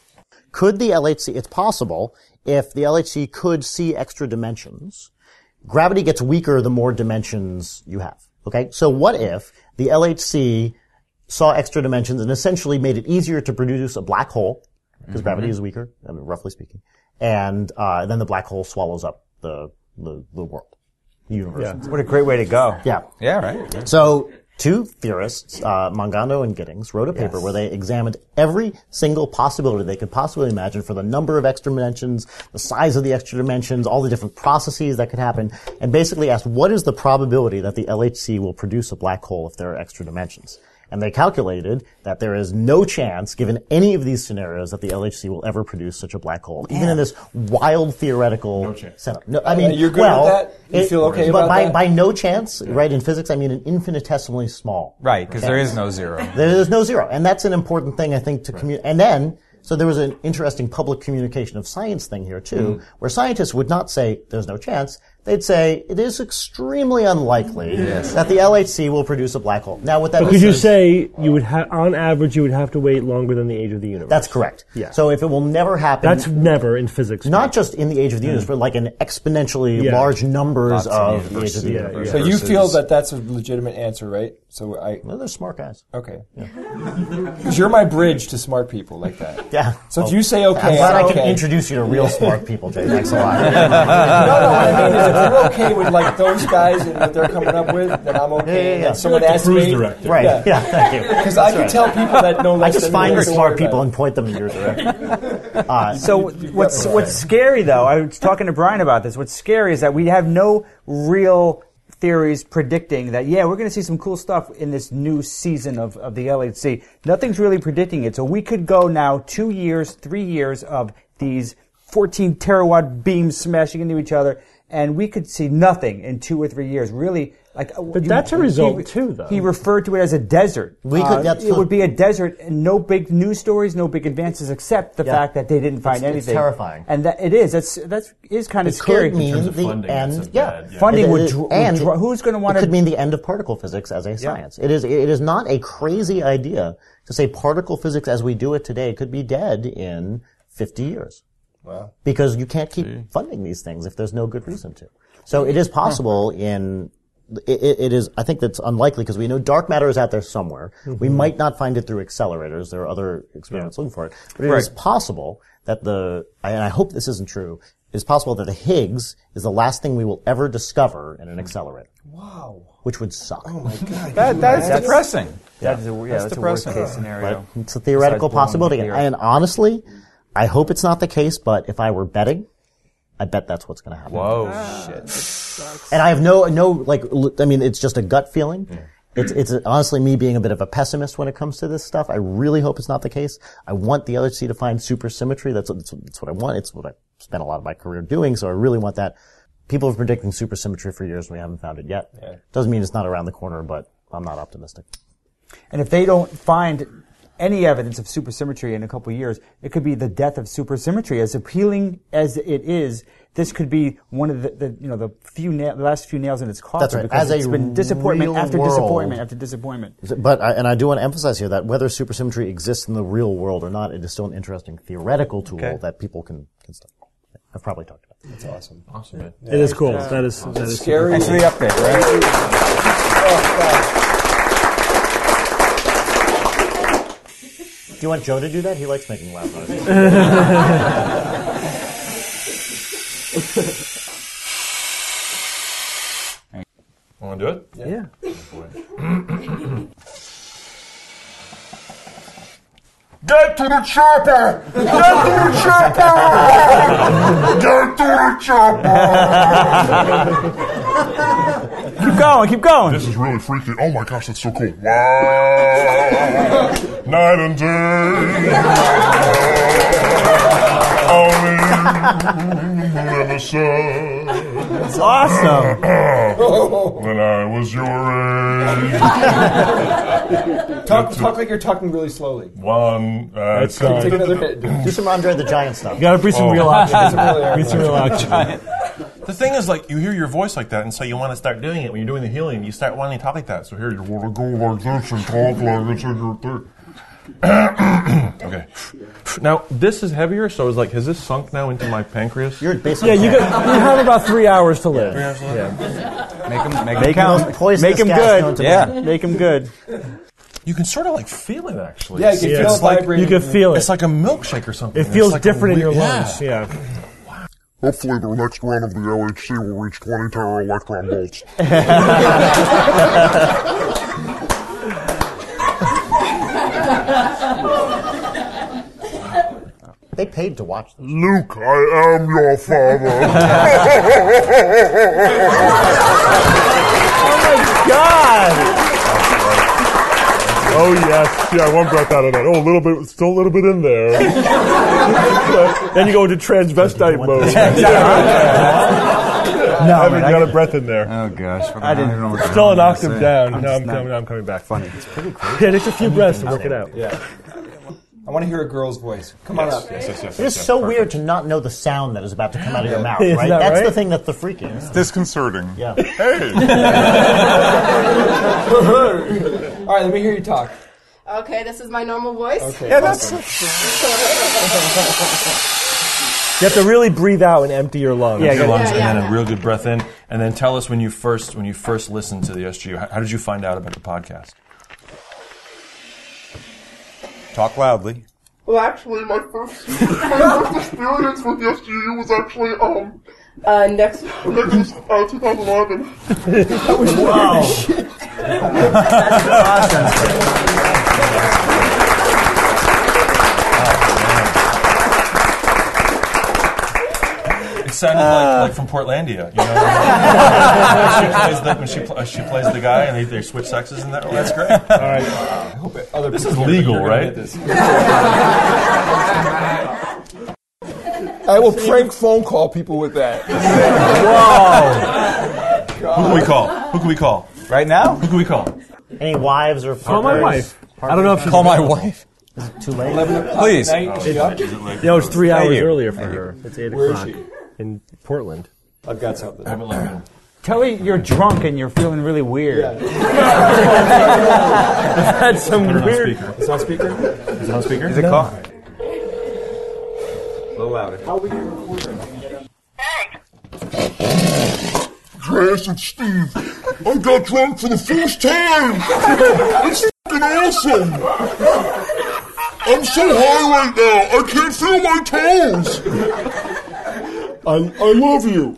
S4: Could the L H C? It's possible if the L H C could see extra dimensions. Gravity gets weaker the more dimensions you have. Okay? So what if the L H C saw extra dimensions and essentially made it easier to produce a black hole, because gravity is weaker, I mean, roughly speaking, and uh, then the black hole swallows up the the, the world, the universe.
S6: What a great way to go.
S4: Yeah.
S3: Yeah, right.
S4: So two theorists, uh, Mangano and Giddings, wrote a paper
S6: Yes.
S4: where they examined every single possibility they could possibly imagine for the number of extra dimensions, the size of the extra dimensions, all the different processes that could happen, and basically asked what is the probability that the L H C will produce a black hole if there are extra dimensions. And they calculated that there is no chance, given any of these scenarios, that the L H C will ever produce such a black hole, even in this wild theoretical no
S8: chance.
S4: setup. No, I mean,
S7: Uh, you're good
S4: well,
S7: with that? You
S4: it-
S7: feel okay
S4: but
S7: about
S4: by,
S7: that?
S4: by no chance, right? In physics, I mean an infinitesimally small.
S3: Right, because there is no zero.
S4: There- There's no zero, and that's an important thing I think to communicate. And then, so there was an interesting public communication of science thing here too, where scientists would not say there's no chance. They'd say it is extremely unlikely that the L H C will produce a black hole. Now, what that
S2: But
S4: means
S2: could you
S4: is-
S2: say you would ha- on average you would have to wait longer than the age of the universe?
S4: that's correct.
S2: Yeah.
S4: So if it will never happen,
S2: That's never in physics.
S4: not just in the age of the universe, but like in exponentially
S2: Yeah.
S4: large numbers
S3: Lots of
S4: of the age of the
S2: Yeah,
S4: universe.
S2: yeah.
S7: So you
S3: Versus-
S7: feel that that's a legitimate answer, right? So I
S4: Well, they're smart guys.
S7: okay, because you're my bridge to smart people like that.
S4: Yeah.
S7: So if you say okay,
S4: I'm glad
S7: I'm
S4: I can
S7: okay.
S4: introduce you to real smart people, Jay. Thanks a lot.
S7: No, no. What I mean is, if you're okay with like those guys and what they're coming up with, then I'm okay.
S4: Yeah, yeah,
S7: And
S4: yeah.
S7: then someone
S8: You're like
S7: asks
S8: the cruise
S7: me,
S8: director.
S4: Right.
S7: Yeah.
S4: Yeah. Thank you.
S7: because I can tell people that know
S4: I
S7: less
S4: just
S7: than
S4: find
S7: me
S4: the
S7: what to
S4: smart
S7: worry
S4: people
S7: about.
S4: and point them in your direction. Uh,
S6: So what's what's scary though? I was talking to Brian about this. What's scary is that we have no real theories predicting that, yeah, we're going to see some cool stuff in this new season of, of the L H C. Nothing's really predicting it. So we could go now two years, three years of these fourteen terawatt beams smashing into each other, and we could see nothing in two or three years. Really, like.
S2: But
S6: you-
S2: that's a
S6: he-
S2: result
S6: he-
S2: too, though.
S6: He referred to it as a desert.
S4: We could-
S6: Uh,
S4: that's
S6: it
S4: the-
S6: would be a desert, and no big news stories, no big advances, except the
S4: Yeah.
S6: fact that they didn't find
S4: It's- it's
S6: anything.
S4: terrifying.
S6: And that it is. That's that's is kind of
S4: It
S6: scary.
S4: could mean
S8: terms of
S4: the
S8: funding,
S4: end.
S8: it's a
S4: Yeah.
S8: bad- yeah.
S6: Funding
S4: It-
S6: would
S4: it-
S6: dr- would
S4: and
S6: dr- who's gonna wanna-
S4: It could mean the end of particle physics as a science. It is. It is not a crazy idea to say particle physics as we do it today could be dead in fifty years.
S7: Wow.
S4: Because you can't keep funding these things if there's no good reason to. So it is possible in. It, it, it is. I think that's unlikely because we know dark matter is out there somewhere. We might not find it through accelerators. There are other experiments looking for it, but it is possible that the. And I hope this isn't true. It's possible that the Higgs is the last thing we will ever discover in an accelerator.
S7: Wow.
S4: Which would suck.
S7: Oh my God.
S3: That, that's depressing.
S6: That is a, yeah, that's, a worst
S3: depressing.
S6: case scenario.
S4: But it's a theoretical
S6: Besides blowing
S4: possibility.
S6: the earth.
S4: And honestly, I hope it's not the case, but if I were betting, I bet that's what's going to happen.
S3: Whoa.
S4: And I have no, no, like, l- I mean, it's just a gut feeling. It's, it's honestly me being a bit of a pessimist when it comes to this stuff. I really hope it's not the case. I want the L H C to find supersymmetry. That's, that's, that's what I want. It's what I spent a lot of my career doing, so I really want that. People have been predicting supersymmetry for years and we haven't found it yet. Yeah. Doesn't mean it's not around the corner, but I'm not optimistic.
S6: And if they don't find any evidence of supersymmetry in a couple of years, it could be the death of supersymmetry. As appealing as it is, this could be one of the, the you know the few na- the last few nails in its coffin.
S4: That's right.
S6: Because
S4: As a
S6: it's been disappointment
S4: real
S6: after
S4: world-
S6: disappointment after disappointment.
S4: But, I, and I do want to emphasize here that whether supersymmetry exists in the real world or not, it is still an interesting theoretical tool
S2: Okay.
S4: that people can, can study. I've probably talked about it.
S7: That's awesome.
S8: Awesome, man.
S2: It is cool. That is that is
S7: Scary.
S3: Thanks for the update, right?
S4: Do you want Joe to do that? He likes making loud noises.
S8: Want to do it?
S2: Yeah.
S9: Get to the chopper! Get to the chopper! Get to the chopper!
S6: Keep going, keep going.
S9: This is really freaky. Oh my gosh, that's so cool. Wow! Night and day. Only you and the sun.
S6: It's awesome.
S9: When I was your age.
S7: Talk, talk like you're talking really slowly.
S9: One. Uh,
S2: That's gone.
S7: Take another hit. dude.
S4: Do some Andre the Giant stuff.
S2: You gotta breathe some
S9: Oh.
S2: real oxygen.
S7: Really
S2: Breathe some real oxygen.
S8: The thing is, like, you hear your voice like that, and so you want to start doing it when you're doing the healing. You start wanting to talk like that. So here, you want to go like this and talk like this and your thing. Okay. Now this is heavier, so it's like, has this sunk now into my pancreas?
S4: You're basically.
S2: Yeah, you got, you have about three hours to live.
S3: Make them, make them
S6: Make
S3: count.
S6: him,
S4: poisonous
S6: make him
S4: gas
S6: good.
S4: known to
S3: Yeah.
S4: man.
S6: Make him good.
S8: You can sort of like feel it actually.
S7: Yeah, you can
S2: Yeah,
S7: feel
S2: it's
S7: it
S8: like-
S7: vibrating.
S2: You can feel it.
S8: It's like a milkshake or something.
S2: It
S8: It's
S2: feels
S8: like a
S2: different in your
S8: weird-
S2: lungs. Yeah.
S9: Hopefully the next run of the L H C will reach twenty tera electron volts.
S4: They paid to watch this.
S9: Luke, I am your father.
S2: God!
S9: Oh yes, yeah, one breath out of that. Oh, a little bit, still a little bit in there.
S2: Then you go into transvestite mode.
S9: I haven't got a breath in there.
S3: Oh gosh. I didn't know what
S2: Still an octave down. No, I'm coming, I'm coming back.
S3: Funny. It's pretty crazy.
S2: Yeah, it takes a few breaths to work it out.
S7: Yeah. I want to hear a girl's voice. Come on up.
S8: Yes, yes, yes,
S4: It is
S8: yes,
S4: so
S8: perfect.
S4: weird to not know the sound that is about to come out of your mouth,
S2: Isn't
S4: right?
S2: that
S4: That's
S2: right?
S4: the thing that's the freakiest.
S9: Disconcerting.
S4: Yeah.
S9: Hey.
S7: All right, let me hear you talk.
S10: Okay, this is my normal voice.
S7: Okay.
S2: Yeah, that's. You have to really breathe out and empty your lungs.
S8: Your lungs,
S10: Yeah, yeah,
S8: and then
S10: yeah.
S8: a real good breath in, and then tell us when you first when you first listened to the S G U. How, how did you find out about the podcast?
S3: Talk loudly.
S9: Well, actually, my first, my first experience with the S G U was actually um
S10: Uh, next.
S9: next uh, twenty eleven.
S8: It sounded like, like from Portlandia, you know. she plays the when she, pl- uh, she plays the guy, and they, they switch sexes, and that that's great.
S2: All right.
S7: I hope it- other
S8: This
S7: people
S8: is
S7: hear it, but
S8: legal,
S7: you're gonna
S8: right?
S7: get this. I will prank phone call people with that.
S5: Whoa! Who can we call? Who can we call?
S3: Right now?
S5: Who can we call?
S4: Any wives or
S2: Call my
S4: partners?
S2: wife. I don't know if she's
S3: Call my
S2: available.
S3: wife.
S4: Too late.
S3: Please.
S2: You know, it's three hours
S3: you.
S2: earlier for her. It's eight
S7: Where is
S2: o'clock
S7: she?
S2: in Portland.
S7: I've got something.
S6: Tell me you're drunk and you're feeling really weird.
S2: That's some
S5: Put it on
S2: weird.
S5: speaker.
S7: It's on speaker?
S5: Is it on speaker?
S3: Is it called? A little louder.
S9: Andreas and Steve, I got drunk for the first time. It's fucking awesome. I'm so high right now, I can't feel my toes. I I love you.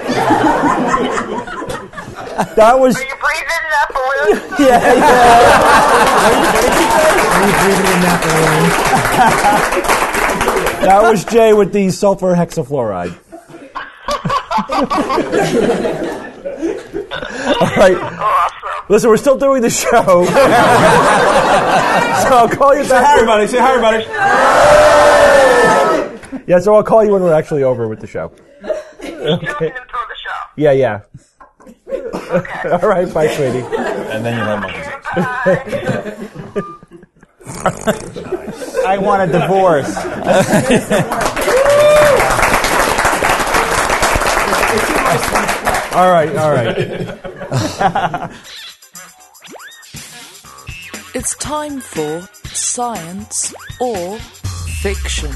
S2: That was.
S11: Are you breathing in that balloon?
S2: Yeah, yeah. That was Jay with the sulfur hexafluoride. All right.
S11: Awesome.
S2: Listen, we're still doing the show. So I'll call you back.
S5: Say hi, everybody. Say hi, everybody.
S2: Yeah, so I'll call you when we're actually over with the show.
S11: Jumping in through the show.
S2: Yeah, yeah.
S11: Okay.
S2: All right, bye, sweetie.
S5: And then you'll have monkeys.
S11: Bye.
S6: I want a divorce.
S2: All right, all right.
S1: It's time for Science or Fiction.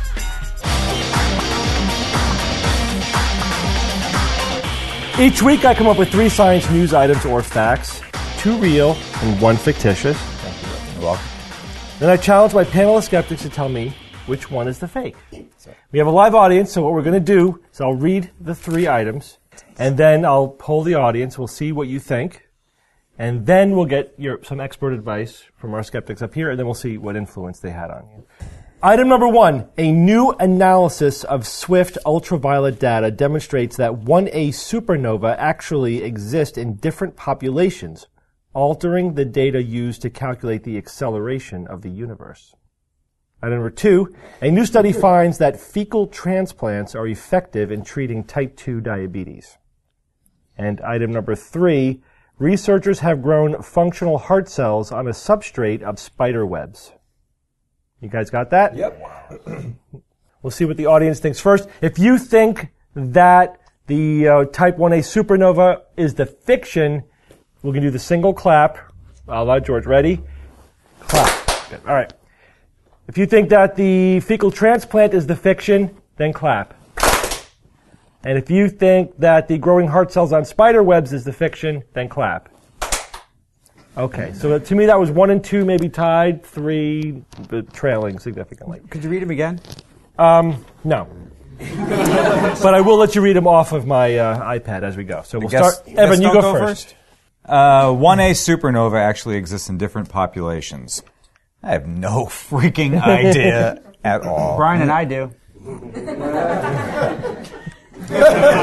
S2: Each week I come up with three science news items or facts, two real and one fictitious.
S3: You're welcome.
S2: Then I challenge my panel of skeptics to tell me which one is the fake. We have a live audience, so what we're going to do is I'll read the three items, and then I'll poll the audience. We'll see what you think, and then we'll get your some expert advice from our skeptics up here, and then we'll see what influence they had on you. Item number one, a new analysis of SWIFT ultraviolet data demonstrates that one A supernova actually exist in different populations, altering the data used to calculate the acceleration of the universe. Item number two, a new study finds that fecal transplants are effective in treating type two diabetes. And item number three, researchers have grown functional heart cells on a substrate of spider webs. You guys got that?
S7: Yep.
S2: We'll see what the audience thinks first. If you think that the uh, type one A supernova is the fiction, we're going to do the single clap. I'll allow George. Ready? Clap. Good. All right. If you think that the fecal transplant is the fiction, then clap. And if you think that the growing heart cells on spider webs is the fiction, then clap. Okay, so to me that was one and two maybe tied, three but trailing significantly.
S6: Could you read them again?
S2: Um, no. But I will let you read them off of my uh, iPad as we go. So we'll
S3: Guess-
S2: start. Evan,
S3: guess
S2: you
S3: don't
S2: go,
S3: go
S2: first.
S3: Uh, one A supernova actually exists in different populations. I have no freaking idea at all.
S6: Brian and I do.
S3: Good,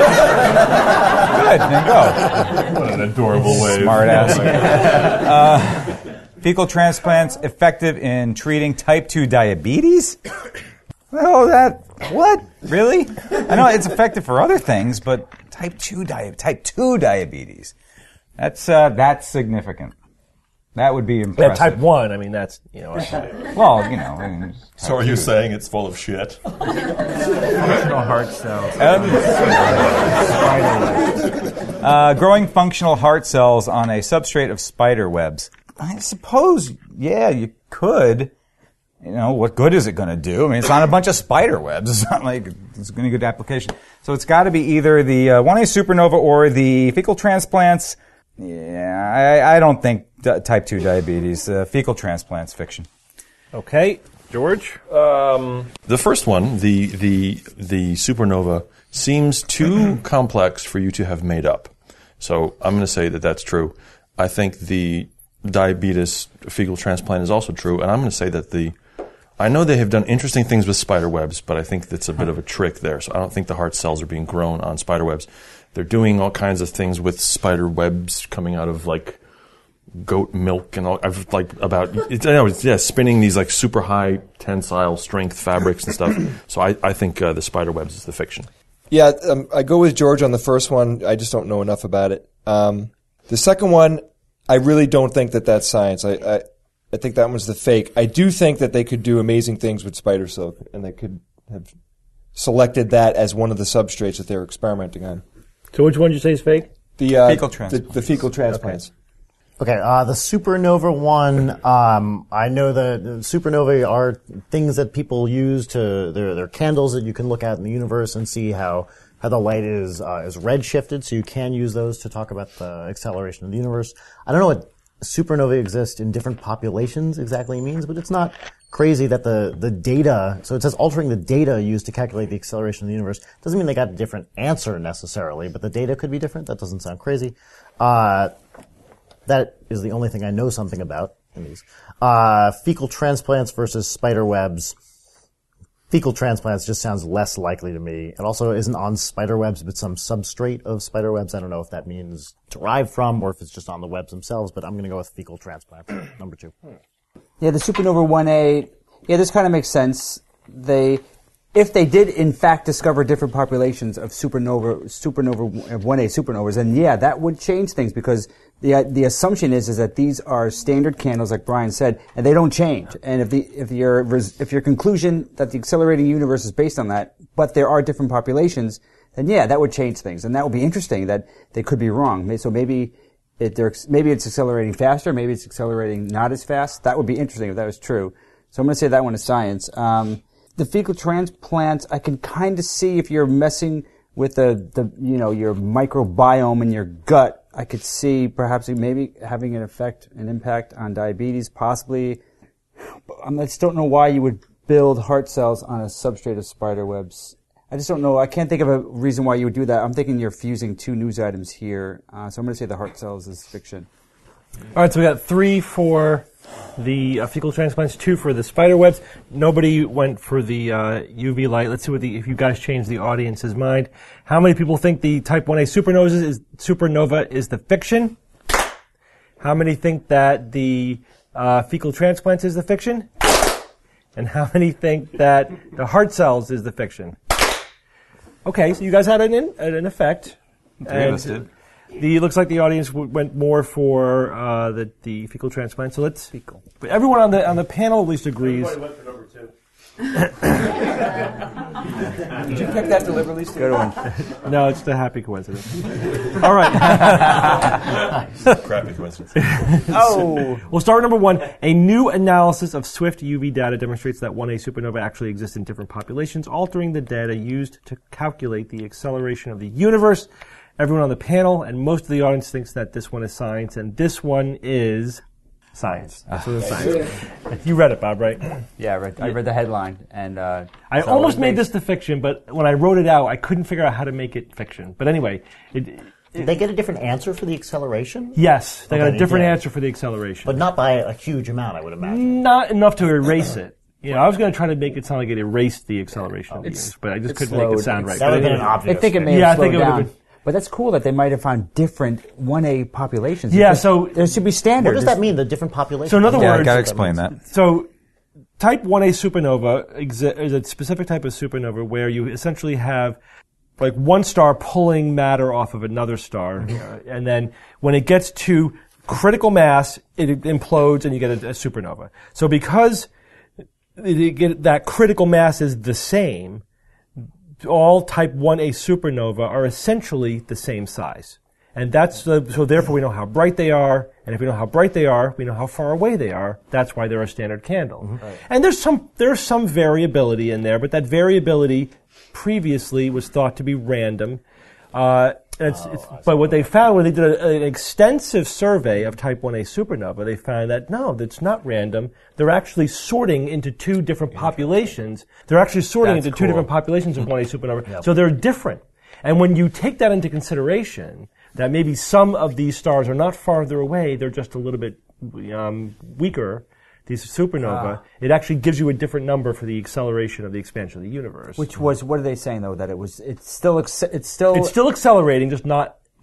S3: then go.
S5: What an adorable way.
S3: Smart ass. uh, fecal transplants effective in treating type two diabetes? Oh, that, what? Really? I know it's effective for other things, but type two di- type two diabetes. That's, uh, that's significant. That would be
S2: Yeah,
S3: impressive.
S2: type one. I mean, that's you know.
S3: Well, you know. I mean,
S5: So are you saying it's full of shit?
S6: Functional heart cells.
S3: uh, growing functional heart cells on a substrate of spider webs. I suppose, yeah, you could. You know, what good is it going to do? I mean, it's on a bunch of spider webs. It's not like it's going to get application. So it's got to be either the uh, one A supernova or the fecal transplants. Yeah, I, I don't think d- type two diabetes. Uh, fecal transplants fiction.
S2: Okay, George.
S5: Um, the first one, the the the supernova, seems too complex for you to have made up. So I'm going to say that that's true. I think the diabetes fecal transplant is also true, and I'm going to say that the. I know they have done interesting things with spider webs, but I think that's a bit of a trick there. So I don't think the heart cells are being grown on spider webs. They're doing all kinds of things with spider webs coming out of like
S8: goat milk and all. I've like about it's, I know it's yeah spinning these like super high tensile strength fabrics and stuff. So I I think uh, the spider webs is the fiction.
S7: Yeah, um, I go with George on the first one. I just don't know enough about it. Um, the second one, I really don't think that that's science. I, I I think that was the fake. I do think that they could do amazing things with spider silk, and they could have selected that as one of the substrates that they're experimenting on.
S2: So which one did you say is fake?
S7: The uh,
S3: Fecal
S7: the,
S3: transplants.
S7: the fecal transplants.
S4: Okay, uh, the supernova one, um, I know that supernovae are things that people use to, they're, they're candles that you can look at in the universe and see how, how the light is, uh, is redshifted, so you can use those to talk about the acceleration of the universe. I don't know what supernovae exist in different populations exactly means, but it's not crazy that the, the data, so it says altering the data used to calculate the acceleration of the universe. Doesn't mean they got a different answer necessarily, but the data could be different. That doesn't sound crazy. Uh, That is the only thing I know something about in these. Uh, fecal transplants versus spider webs. Fecal transplants just sounds less likely to me. It also isn't on spider webs, but some substrate of spider webs. I don't know if that means derived from or if it's just on the webs themselves, but I'm going to go with fecal transplant, number two.
S6: Yeah, the supernova one A, yeah, this kind of makes sense. They, if they did in fact discover different populations of supernova, supernova, of one A supernovas, then yeah, that would change things because the, the assumption is, is that these are standard candles, like Brian said, and they don't change. And if the, if your, if your conclusion that the accelerating universe is based on that, but there are different populations, then yeah, that would change things. And that would be interesting that they could be wrong. So maybe it, they're, maybe it's accelerating faster, maybe it's accelerating not as fast. That would be interesting if that was true. So I'm going to say that one is science. Um, The fecal transplants, I can kind of see if you're messing with the, the, you know, your microbiome in your gut. I could see perhaps maybe having an effect, an impact on diabetes, possibly. I just don't know why you would build heart cells on a substrate of spider webs. I just don't know. I can't think of a reason why you would do that. I'm thinking you're fusing two news items here. Uh, so I'm going to say the heart cells is fiction.
S2: All right, so we got three for the uh, fecal transplants, two for the spider webs. Nobody went for the uh, U V light. Let's see what the if you guys change the audience's mind. How many people think the Type one A supernova is supernova is the fiction? How many think that the uh, fecal transplants is the fiction? And how many think that the heart cells is the fiction? Okay, so you guys had an in, an effect.
S3: Three of us did.
S2: The, it looks like the audience w- went more for uh, the, the fecal transplant. So let's. Fecal. But everyone on the on the panel at least agrees.
S8: Everybody went for number two.
S7: Did you pick that deliberately, Steve?
S6: Good one.
S2: No, it's the happy coincidence. All right.
S8: Crappy coincidence.
S6: Oh.
S2: We'll start with number one. A new analysis of Swift U V data demonstrates that one A supernova actually exists in different populations, altering the data used to calculate the acceleration of the universe. Everyone on the panel and most of the audience thinks that this one is science, and this one is science. This one is science. You read it, Bob, right?
S6: Yeah, I read, I read the headline, and uh,
S2: I
S6: so
S2: almost
S6: it
S2: made
S6: makes-
S2: this the fiction, but when I wrote it out, I couldn't figure out how to make it fiction. But anyway, it,
S4: Did they get a different answer for the acceleration?
S2: yes, they got
S4: Okay,
S2: a different
S4: yeah.
S2: answer for the acceleration.
S4: But not by a huge amount, I would imagine.
S2: Not enough to erase it. You know, I was going to try to make it sound like it erased the acceleration of the universe, but I just couldn't make it
S6: slowed.
S2: sound right.
S4: That would have
S2: But
S4: been an
S2: anyway.
S4: obvious
S6: I think it
S4: thing.
S6: may
S2: Yeah, I
S6: have slowed
S2: think it would have
S6: down.
S2: been-
S6: But that's cool that they might have found different one A populations.
S2: Yeah,
S6: Because
S2: so-
S6: there should be standard.
S4: What does
S6: There's-
S4: that mean, the different populations?
S2: So in other
S3: Yeah, I
S2: words-
S3: gotta explain that.
S2: So, Type one A supernova exi- is a specific type of supernova where you essentially have like one star pulling matter off of another star, uh, and then when it gets to critical mass, it implodes and you get a, a supernova. So because you get, that critical mass is the same, all Type one A supernova are essentially the same size. And that's the, so therefore we know how bright they are, and if we know how bright they are, we know how far away they are. That's why they're a standard candle. Mm-hmm. Right. And there's some, there's some variability in there, but that variability previously was thought to be random. Uh, and it's,
S4: Oh,
S2: it's, but what they found when they did a, an extensive survey of Type one A supernova, they found that no, it's not random. They're actually sorting into two different populations. They're actually sorting
S3: That's
S2: into two
S3: cool.
S2: different populations of one A supernova. So they're different. And when you take that into consideration, that maybe some of these stars are not farther away, they're just a little bit um, weaker, these supernova, it actually gives you a different number for the acceleration of the expansion of the universe.
S6: Which was, what are they saying though? That it was, it's still, acce- it's still,
S2: It's still accelerating, just not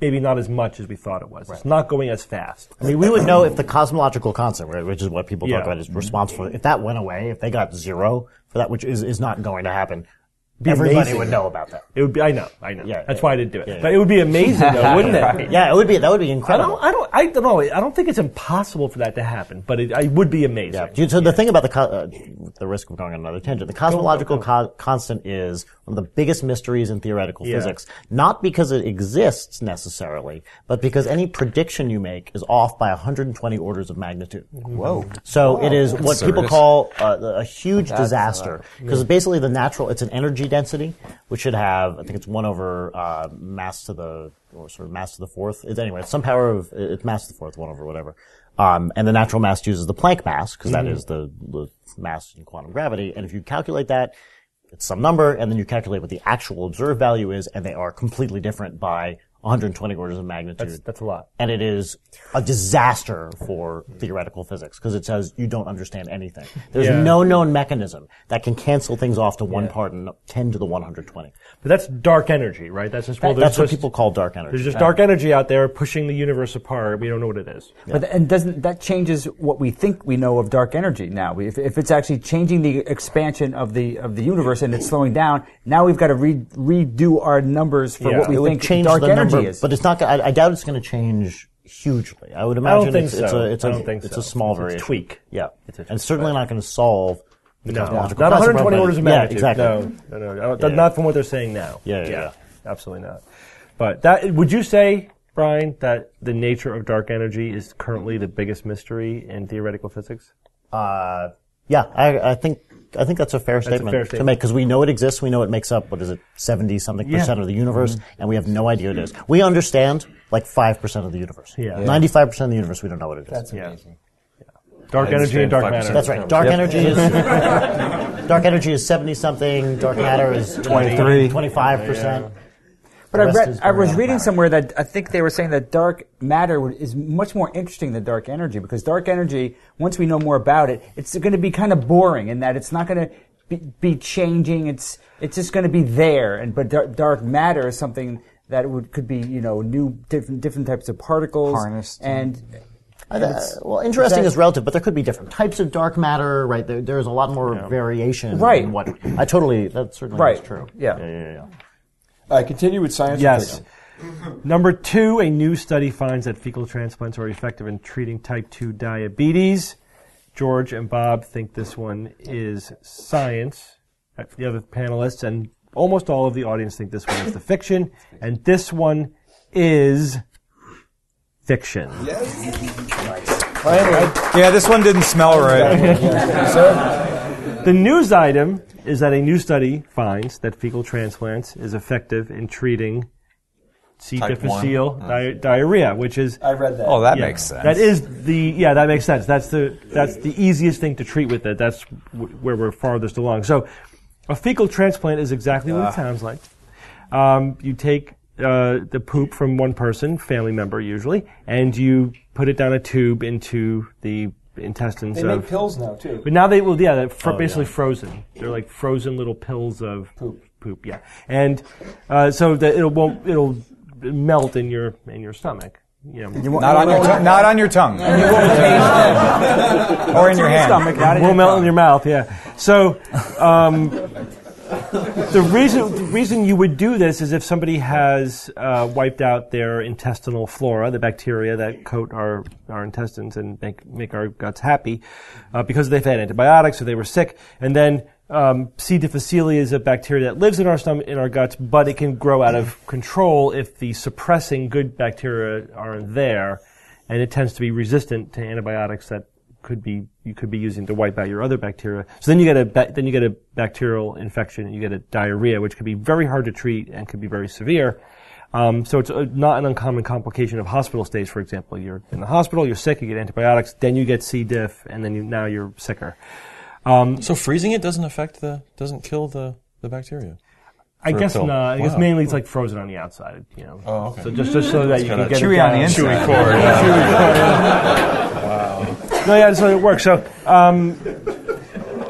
S2: maybe not as much as we thought it was. It's not going as fast.
S4: I mean, we would know if the cosmological constant, right, which is what people
S2: Yeah.
S4: talk about, is responsible. If that went away, if they got zero for that, which is, is not going to happen, everybody
S2: amazing.
S4: would know about that.
S2: It would be. I know. I know.
S4: Yeah,
S2: That's
S4: yeah,
S2: why I didn't do it.
S4: yeah, yeah.
S2: But it would be amazing, though, wouldn't it?
S4: Yeah, it would be. That would be
S2: I
S4: incredible.
S2: don't. I don't. I don't know. I don't think it's impossible for that to happen, but it, it would be amazing.
S4: Yeah. Do you- So the thing about the co- uh, the risk of going on another tangent, the cosmological co- constant is one of the biggest mysteries in theoretical
S2: Yeah.
S4: physics. Not because it exists necessarily, but because any prediction you make is off by one hundred twenty orders of magnitude.
S3: Whoa.
S4: So it is what people
S3: serious.
S4: call uh, a huge disaster because basically the natural, it's an energy density which should have, I think it's one over uh, mass to the, or sort of mass to the fourth. It's anyway, it's some power of, it's mass to the fourth, one over whatever. Um, and the natural mass uses the Planck mass because that is the, the mass in quantum gravity. And if you calculate that, it's some number, and then you calculate what the actual observed value is, and they are completely different by one hundred twenty orders of magnitude.
S2: That's, that's a lot.
S4: And it is a disaster for theoretical physics because it says you don't understand anything. There's
S2: Yeah.
S4: no known mechanism that can cancel things off to one part and ten to the one hundred twenty.
S2: But that's dark energy, right? That's just well, there's
S4: That's what
S2: just-
S4: people call dark energy.
S2: There's just dark energy out there pushing the universe apart. We don't know what it is.
S6: But and doesn't that changes what we think we know of dark energy now? If, if it's actually changing the expansion of the of the universe and it's slowing down, now we've got to re, redo our numbers for
S2: Yeah.
S6: what we
S4: it would
S6: think
S4: change
S6: dark
S4: the
S6: energy
S4: number,
S6: is.
S4: but it's not. gonna- I, I doubt it's going to change hugely. I would imagine
S2: think
S4: it's,
S2: so.
S4: it's a it's
S2: I
S4: a
S2: don't think
S4: it's
S2: so.
S4: a small
S2: It's a
S4: variation.
S2: tweak.
S4: Yeah,
S2: It's a
S4: and it's certainly not going to solve the
S2: No,
S4: cosmological
S2: not
S4: constant
S2: one hundred twenty
S4: problem.
S2: orders of
S4: Yeah,
S2: magnitude.
S4: exactly.
S2: No, no, no. I don't-
S4: Yeah, yeah.
S2: Not from what they're saying now.
S4: Yeah, yeah, yeah.
S2: Absolutely not. But that, would you say, Brian, that the nature of dark energy is currently the biggest mystery in theoretical physics?
S4: Uh, yeah, I, I think I think that's a fair statement,
S2: fair
S4: to
S2: statement.
S4: make because we know it exists. We know it makes up what is it, seventy something
S2: Yeah.
S4: percent of the universe,
S6: Mm-hmm.
S4: and we have no idea what it is. We understand like five percent of the universe.
S2: Yeah.
S4: ninety-five percent of the universe we don't know what it is.
S7: That's
S2: Yeah.
S7: amazing.
S2: Dark
S5: I
S2: energy and
S5: understand
S2: dark
S5: five
S2: matter.
S5: percent.
S4: That's right. Dark energy is dark energy is seventy something. Dark matter is
S3: twenty-three.
S4: twenty-five percent.
S6: But I read, I was reading somewhere that I think they were saying that dark matter would- is much more interesting than dark energy because dark energy, once we know more about it, it's going to be kind of boring in that it's not going to be, be changing. It's it's just going to be there. And but dark, dark matter is something that would could be you know new different different types of particles
S3: Harnessed.
S6: and.
S4: Uh, well, interesting
S6: that-
S4: is relative, but there could be different types of dark matter, right? There, there's a lot more variation.
S6: Right.
S4: In what I totally that certainly
S6: Right.
S4: is true.
S6: Yeah.
S4: yeah, yeah, yeah.
S7: All right, continue with science.
S2: Yes. Number two, a new study finds that fecal transplants are effective in treating type two diabetes. George and Bob think this one is science. Uh, The other panelists and almost all of the audience think this one is the fiction. And this one is fiction.
S7: Finally.
S3: Yeah, this one didn't smell right.
S2: The news item is that a new study finds that fecal transplants is effective in treating C.
S8: Type
S2: difficile
S8: one.
S2: di- diarrhea, which is
S7: I read that.
S3: Oh, that
S2: yeah,
S3: makes sense.
S2: That is the yeah, that makes sense. That's the that's the easiest thing to treat with it. That's w- where we're farthest along. So, a fecal transplant is exactly what it sounds like. Um, you take uh, the poop from one person, family member usually, and you put it down a tube into the intestines
S7: They
S2: of.
S7: make pills now too.
S2: But now they will, yeah, they're fr- basically frozen. They're like frozen little pills of
S7: Poop.
S2: Poop, yeah, and uh, so that it won't it'll melt in your in your stomach. You know,
S3: Not on your tongue. Not on your tongue. Or in your hand.
S6: Stomach, not in
S2: will
S6: your
S2: melt
S6: tongue.
S2: in your mouth. Yeah. So um, the reason the reason you would do this is if somebody has uh, wiped out their intestinal flora, the bacteria that coat our our intestines and make make our guts happy, uh, because they've had antibiotics or they were sick, and then. Um, C. difficile is a bacteria that lives in our stomach, in our guts, but it can grow out of control if the suppressing good bacteria aren't there, and it tends to be resistant to antibiotics that could be you could be using to wipe out your other bacteria. So then you get a ba- then you get a bacterial infection, and you get a diarrhea, which could be very hard to treat and could be very severe. Um, so it's uh, not an uncommon complication of hospital stays. For example, you're in the hospital, you're sick, you get antibiotics, then you get C. diff, and then you, now you're sicker. Um,
S8: So freezing it doesn't affect the doesn't kill the, the bacteria.
S2: I
S8: For a
S2: guess
S8: pill.
S2: not. I guess
S8: Wow.
S2: mainly it's like frozen on the outside, you know.
S8: Oh, okay.
S2: So just, just so that you can
S8: kinda
S2: get
S3: chewy
S2: it
S3: on
S2: down.
S3: the inside.
S8: Chewy cord.
S2: No, yeah, that's how it works. So, um,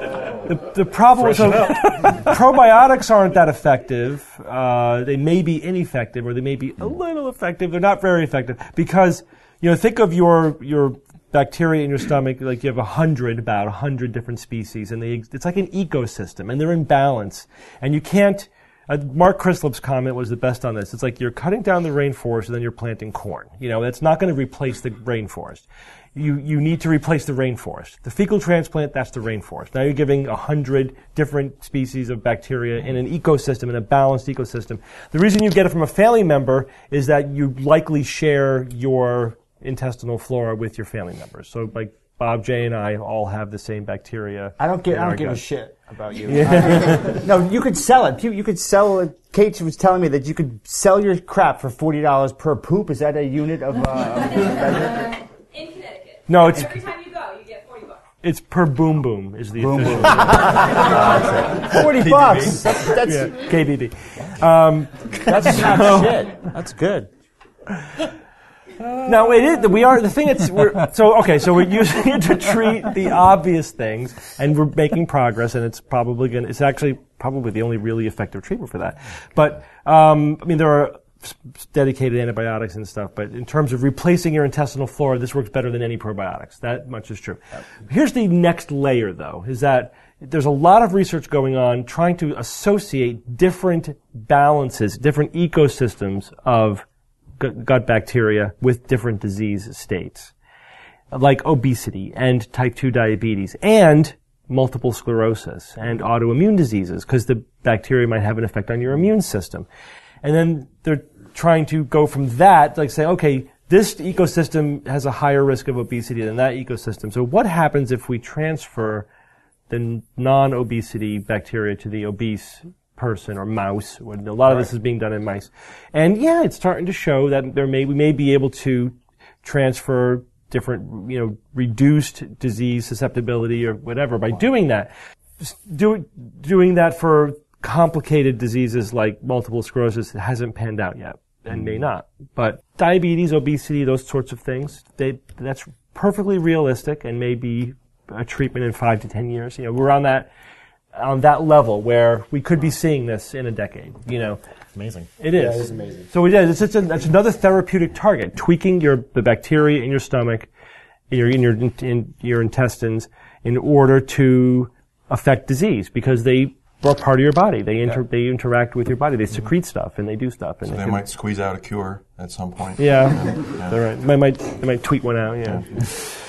S2: The, the problem so probiotics aren't that effective. Uh, they may be ineffective, or they may be a little effective. They're not very effective because, you know, think of your your bacteria in your stomach like you have a hundred, about a hundred different species, and they it's like an ecosystem, and they're in balance, and you can't. Uh, Mark Crislip's comment was the best on this. It's like you're cutting down the rainforest and then you're planting corn. You know, that's not going to replace the rainforest. You you need to replace the rainforest. The fecal transplant, that's the rainforest. Now you're giving a hundred different species of bacteria in an ecosystem, in a balanced ecosystem. The reason you get it from a family member is that you likely share your intestinal flora with your family members. So like Bob, Jay, and I all have the same bacteria.
S6: I don't get.
S2: in
S6: I
S2: our
S6: don't give
S2: gut.
S6: a shit about you. Yeah. No, you could sell it. You, you could sell. Kate was telling me that you could sell your crap for forty dollars per poop. Is that a unit of? Uh,
S12: In Connecticut.
S2: No, it's
S12: Every time you go, you get forty bucks.
S2: it's per boom boom is the
S6: Boom
S2: official.
S6: Boom. Forty bucks. That's, that's
S2: Yeah, K B B. Um,
S6: that's not shit. That's good.
S2: No, it is. We are the thing. It's we're, so okay. So we're using it to treat the obvious things, and we're making progress. And it's probably going. It's actually probably the only really effective treatment for that. But um, I mean, there are dedicated antibiotics and stuff. But in terms of replacing your intestinal flora, this works better than any probiotics. That much is true. Here's the next layer, though, is that there's a lot of research going on trying to associate different balances, different ecosystems of gut bacteria with different disease states, like obesity and type two diabetes and multiple sclerosis and autoimmune diseases, because the bacteria might have an effect on your immune system. And then they're trying to go from that, like say, okay, this ecosystem has a higher risk of obesity than that ecosystem. So what happens if we transfer the non-obesity bacteria to the obese person or mouse? A lot of this is being done in mice. And yeah, it's starting to show that there may, we may be able to transfer different, you know, reduced disease susceptibility or whatever by doing that. Do, doing that for complicated diseases like multiple sclerosis hasn't panned out yet and may not. But diabetes, obesity, those sorts of things, they, that's perfectly realistic and may be a treatment in five to ten years. You know, we're on that on that level where we could be seeing this in a decade, you know.
S4: Amazing.
S2: It is.
S7: Yeah, it is amazing.
S2: So it is. It's, it's, a, it's another therapeutic target, tweaking your the bacteria in your stomach, in your in your in your intestines, in order to affect disease, because they are part of your body. They inter, yeah. they interact with your body. They secrete stuff and they do stuff. And
S8: so they, they might squeeze out a cure at some point.
S2: Yeah,
S8: yeah.
S2: They're right. They might they might tweet one out. Yeah. yeah.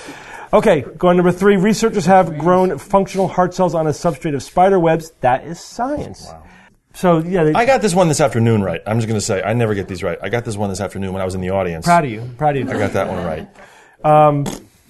S2: Okay, going number three. Researchers have grown functional heart cells on a substrate of spider webs. That is science. Wow. So yeah, they,
S8: I got this one this afternoon right. I'm just going to say I never get these right. I got this one this afternoon when I was in the audience.
S2: Proud of you. Proud of you.
S8: I got that one right.
S2: Um,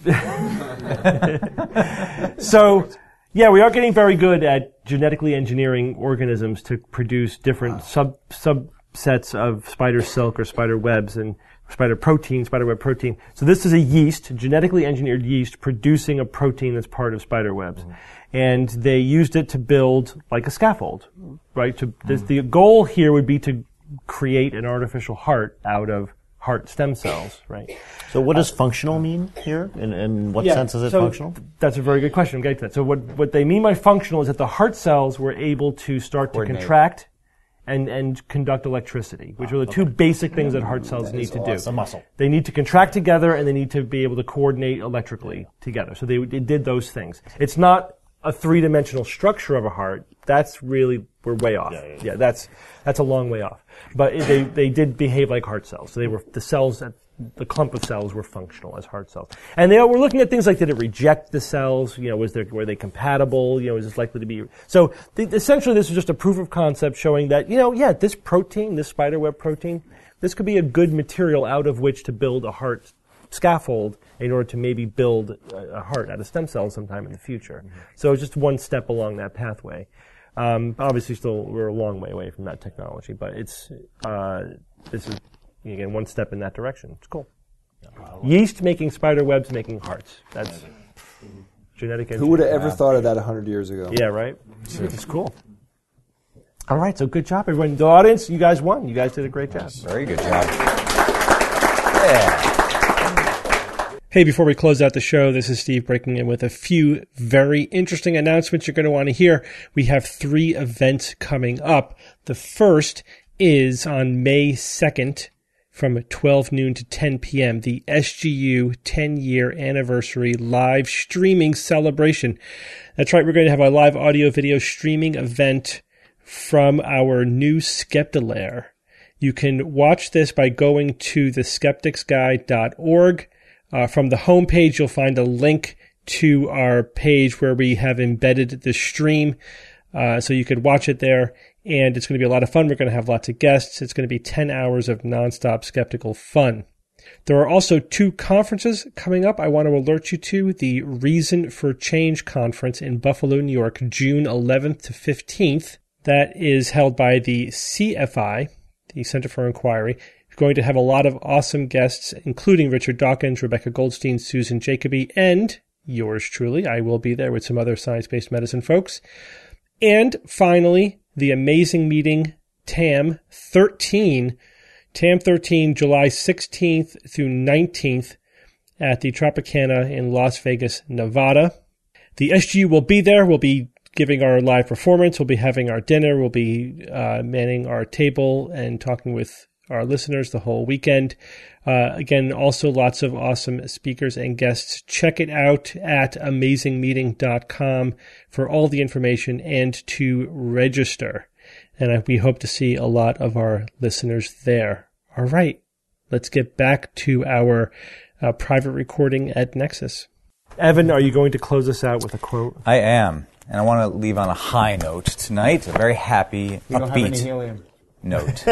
S2: so yeah, we are getting very good at genetically engineering organisms to produce different wow. sub subsets of spider silk or spider webs and spider protein, spider web protein. So this is a yeast, genetically engineered yeast, producing a protein that's part of spider webs. Mm-hmm. And they used it to build like a scaffold, right? To, mm-hmm. this, the goal here would be to create an artificial heart out of heart stem cells, right?
S4: So what does uh, functional mean here? In, in what
S2: yeah,
S4: sense is it
S2: so
S4: functional?
S2: That's a very good question. I'm getting to that. So what, what they mean by functional is that the heart cells were able to start Coordinate. to contract and, and conduct electricity, which oh, are the two okay. basic things that heart cells
S4: that
S2: need to
S4: awesome.
S2: do.
S4: It's a muscle.
S2: They need to contract together and they need to be able to coordinate electrically together. So they, they did those things. It's not a three-dimensional structure of a heart. That's really, we're way off. Yeah, yeah, yeah. yeah that's, that's a long way off. But it, they, they did behave like heart cells. So they were, the cells, the clump of cells were functional as heart cells. And they were looking at things like, did it reject the cells? You know, was there, were they compatible? You know, is this likely to be, so the, essentially this is just a proof of concept showing that, you know, yeah, this protein, this spiderweb protein, this could be a good material out of which to build a heart scaffold in order to maybe build a, a heart out of stem cells sometime in the future. Mm-hmm. So it's just one step along that pathway. Um, obviously still, we're a long way away from that technology, but it's, uh, this is, again, one step in that direction. It's cool. Yeast making spider webs, making hearts. That's genetic engineering.
S7: Who would have ever thought of that a hundred years ago?
S2: Yeah, right? It's cool. All right, so good job, everyone. The audience, you guys won. You guys did a great job.
S3: Very good job. Yeah.
S2: Hey, before we close out the show, this is Steve breaking in with a few very interesting announcements you're going to want to hear. We have three events coming up. The first is on May second from twelve noon to ten p.m., the S G U ten-year anniversary live streaming celebration. That's right, we're going to have a live audio video streaming event from our new Skeptilair. You can watch this by going to the skeptics guide dot org. Uh, from the homepage, you'll find a link to our page where we have embedded the stream, uh, so you could watch it there. And it's going to be a lot of fun. We're going to have lots of guests. It's going to be ten hours of nonstop skeptical fun. There are also two conferences coming up I want to alert you to. The Reason for Change Conference in Buffalo, New York, June eleventh to fifteenth. That is held by the C F I, the Center for Inquiry. We're going to have a lot of awesome guests, including Richard Dawkins, Rebecca Goldstein, Susan Jacoby, and yours truly. I will be there with some other science-based medicine folks. And finally, the amazing meeting T A M thirteen, T A M thirteen, July sixteenth through nineteenth at the Tropicana in Las Vegas, Nevada. The S G U will be there. We'll be giving our live performance. We'll be having our dinner. We'll be uh, manning our table and talking with our listeners the whole weekend. Uh, again, also lots of awesome speakers and guests. Check it out at amazing meeting dot com for all the information and to register. And we hope to see a lot of our listeners there. All right, let's get back to our uh, private recording at Nexus. Evan, are you going to close us out with a quote?
S3: I am. And I want to leave on a high note tonight, a very happy,
S6: We don't have any
S3: upbeat
S6: helium.
S3: note.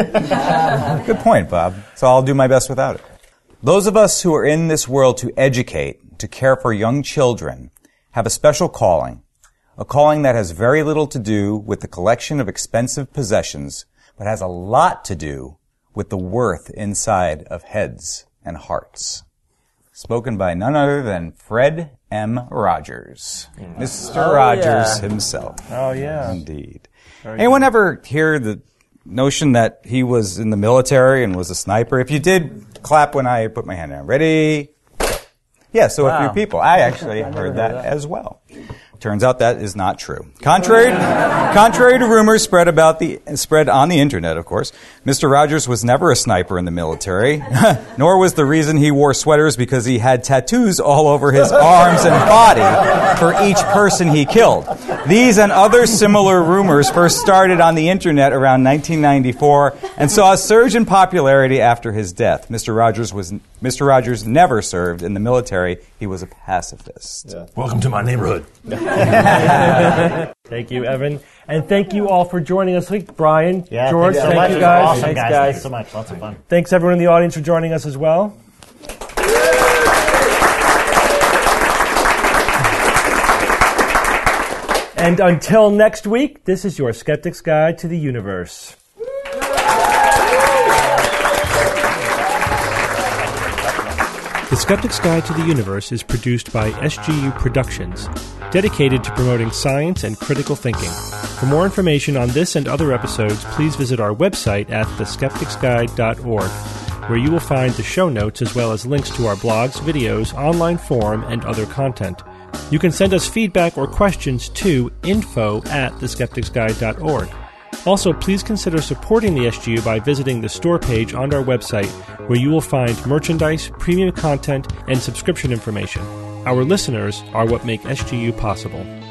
S3: Good point, Bob. So I'll do my best without it. Those of us who are in this world to educate, to care for young children, have a special calling, a calling that has very little to do with the collection of expensive possessions, but has a lot to do with the worth inside of heads and hearts. Spoken by none other than Fred M. Rogers. Mister
S6: Oh,
S3: Rogers
S6: yeah.
S3: himself.
S2: Oh, yeah.
S3: Indeed. Anyone ever hear the notion that he was in the military and was a sniper? If you did, clap when I put my hand down. Ready? Yeah, so a
S6: Wow.
S3: few people. I actually
S6: never
S3: heard
S6: heard
S3: that,
S6: that.
S3: as well. Turns out that is not true. Contrary, contrary to rumors spread about the spread on the internet, of course, Mister Rogers was never a sniper in the military, nor was the reason he wore sweaters because he had tattoos all over his arms and body for each person he killed. These and other similar rumors first started on the internet around nineteen ninety-four and saw a surge in popularity after his death. Mister Rogers was Mister Rogers never served in the military. He was a pacifist.
S7: Yeah.
S8: Welcome to my neighborhood.
S2: Thank you, Evan. And thank you all for joining us. Like Brian,
S4: Yeah,
S2: George,
S4: thanks so
S2: thank
S4: much.
S2: you
S4: It was
S2: guys.
S4: Awesome,
S2: Thanks,
S4: guys.
S2: guys.
S4: Thanks so much. Lots of fun.
S2: Thanks, everyone in the audience, for joining us as well. And until next week, this is your Skeptic's Guide to the Universe. The Skeptic's Guide to the Universe is produced by S G U Productions, dedicated to promoting science and critical thinking. For more information on this and other episodes, please visit our website at the skeptics guide dot org, where you will find the show notes as well as links to our blogs, videos, online forum, and other content. You can send us feedback or questions to info at the skeptics guide dot org. Also, please consider supporting the S G U by visiting the store page on our website, where you will find merchandise, premium content, and subscription information. Our listeners are what make S G U possible.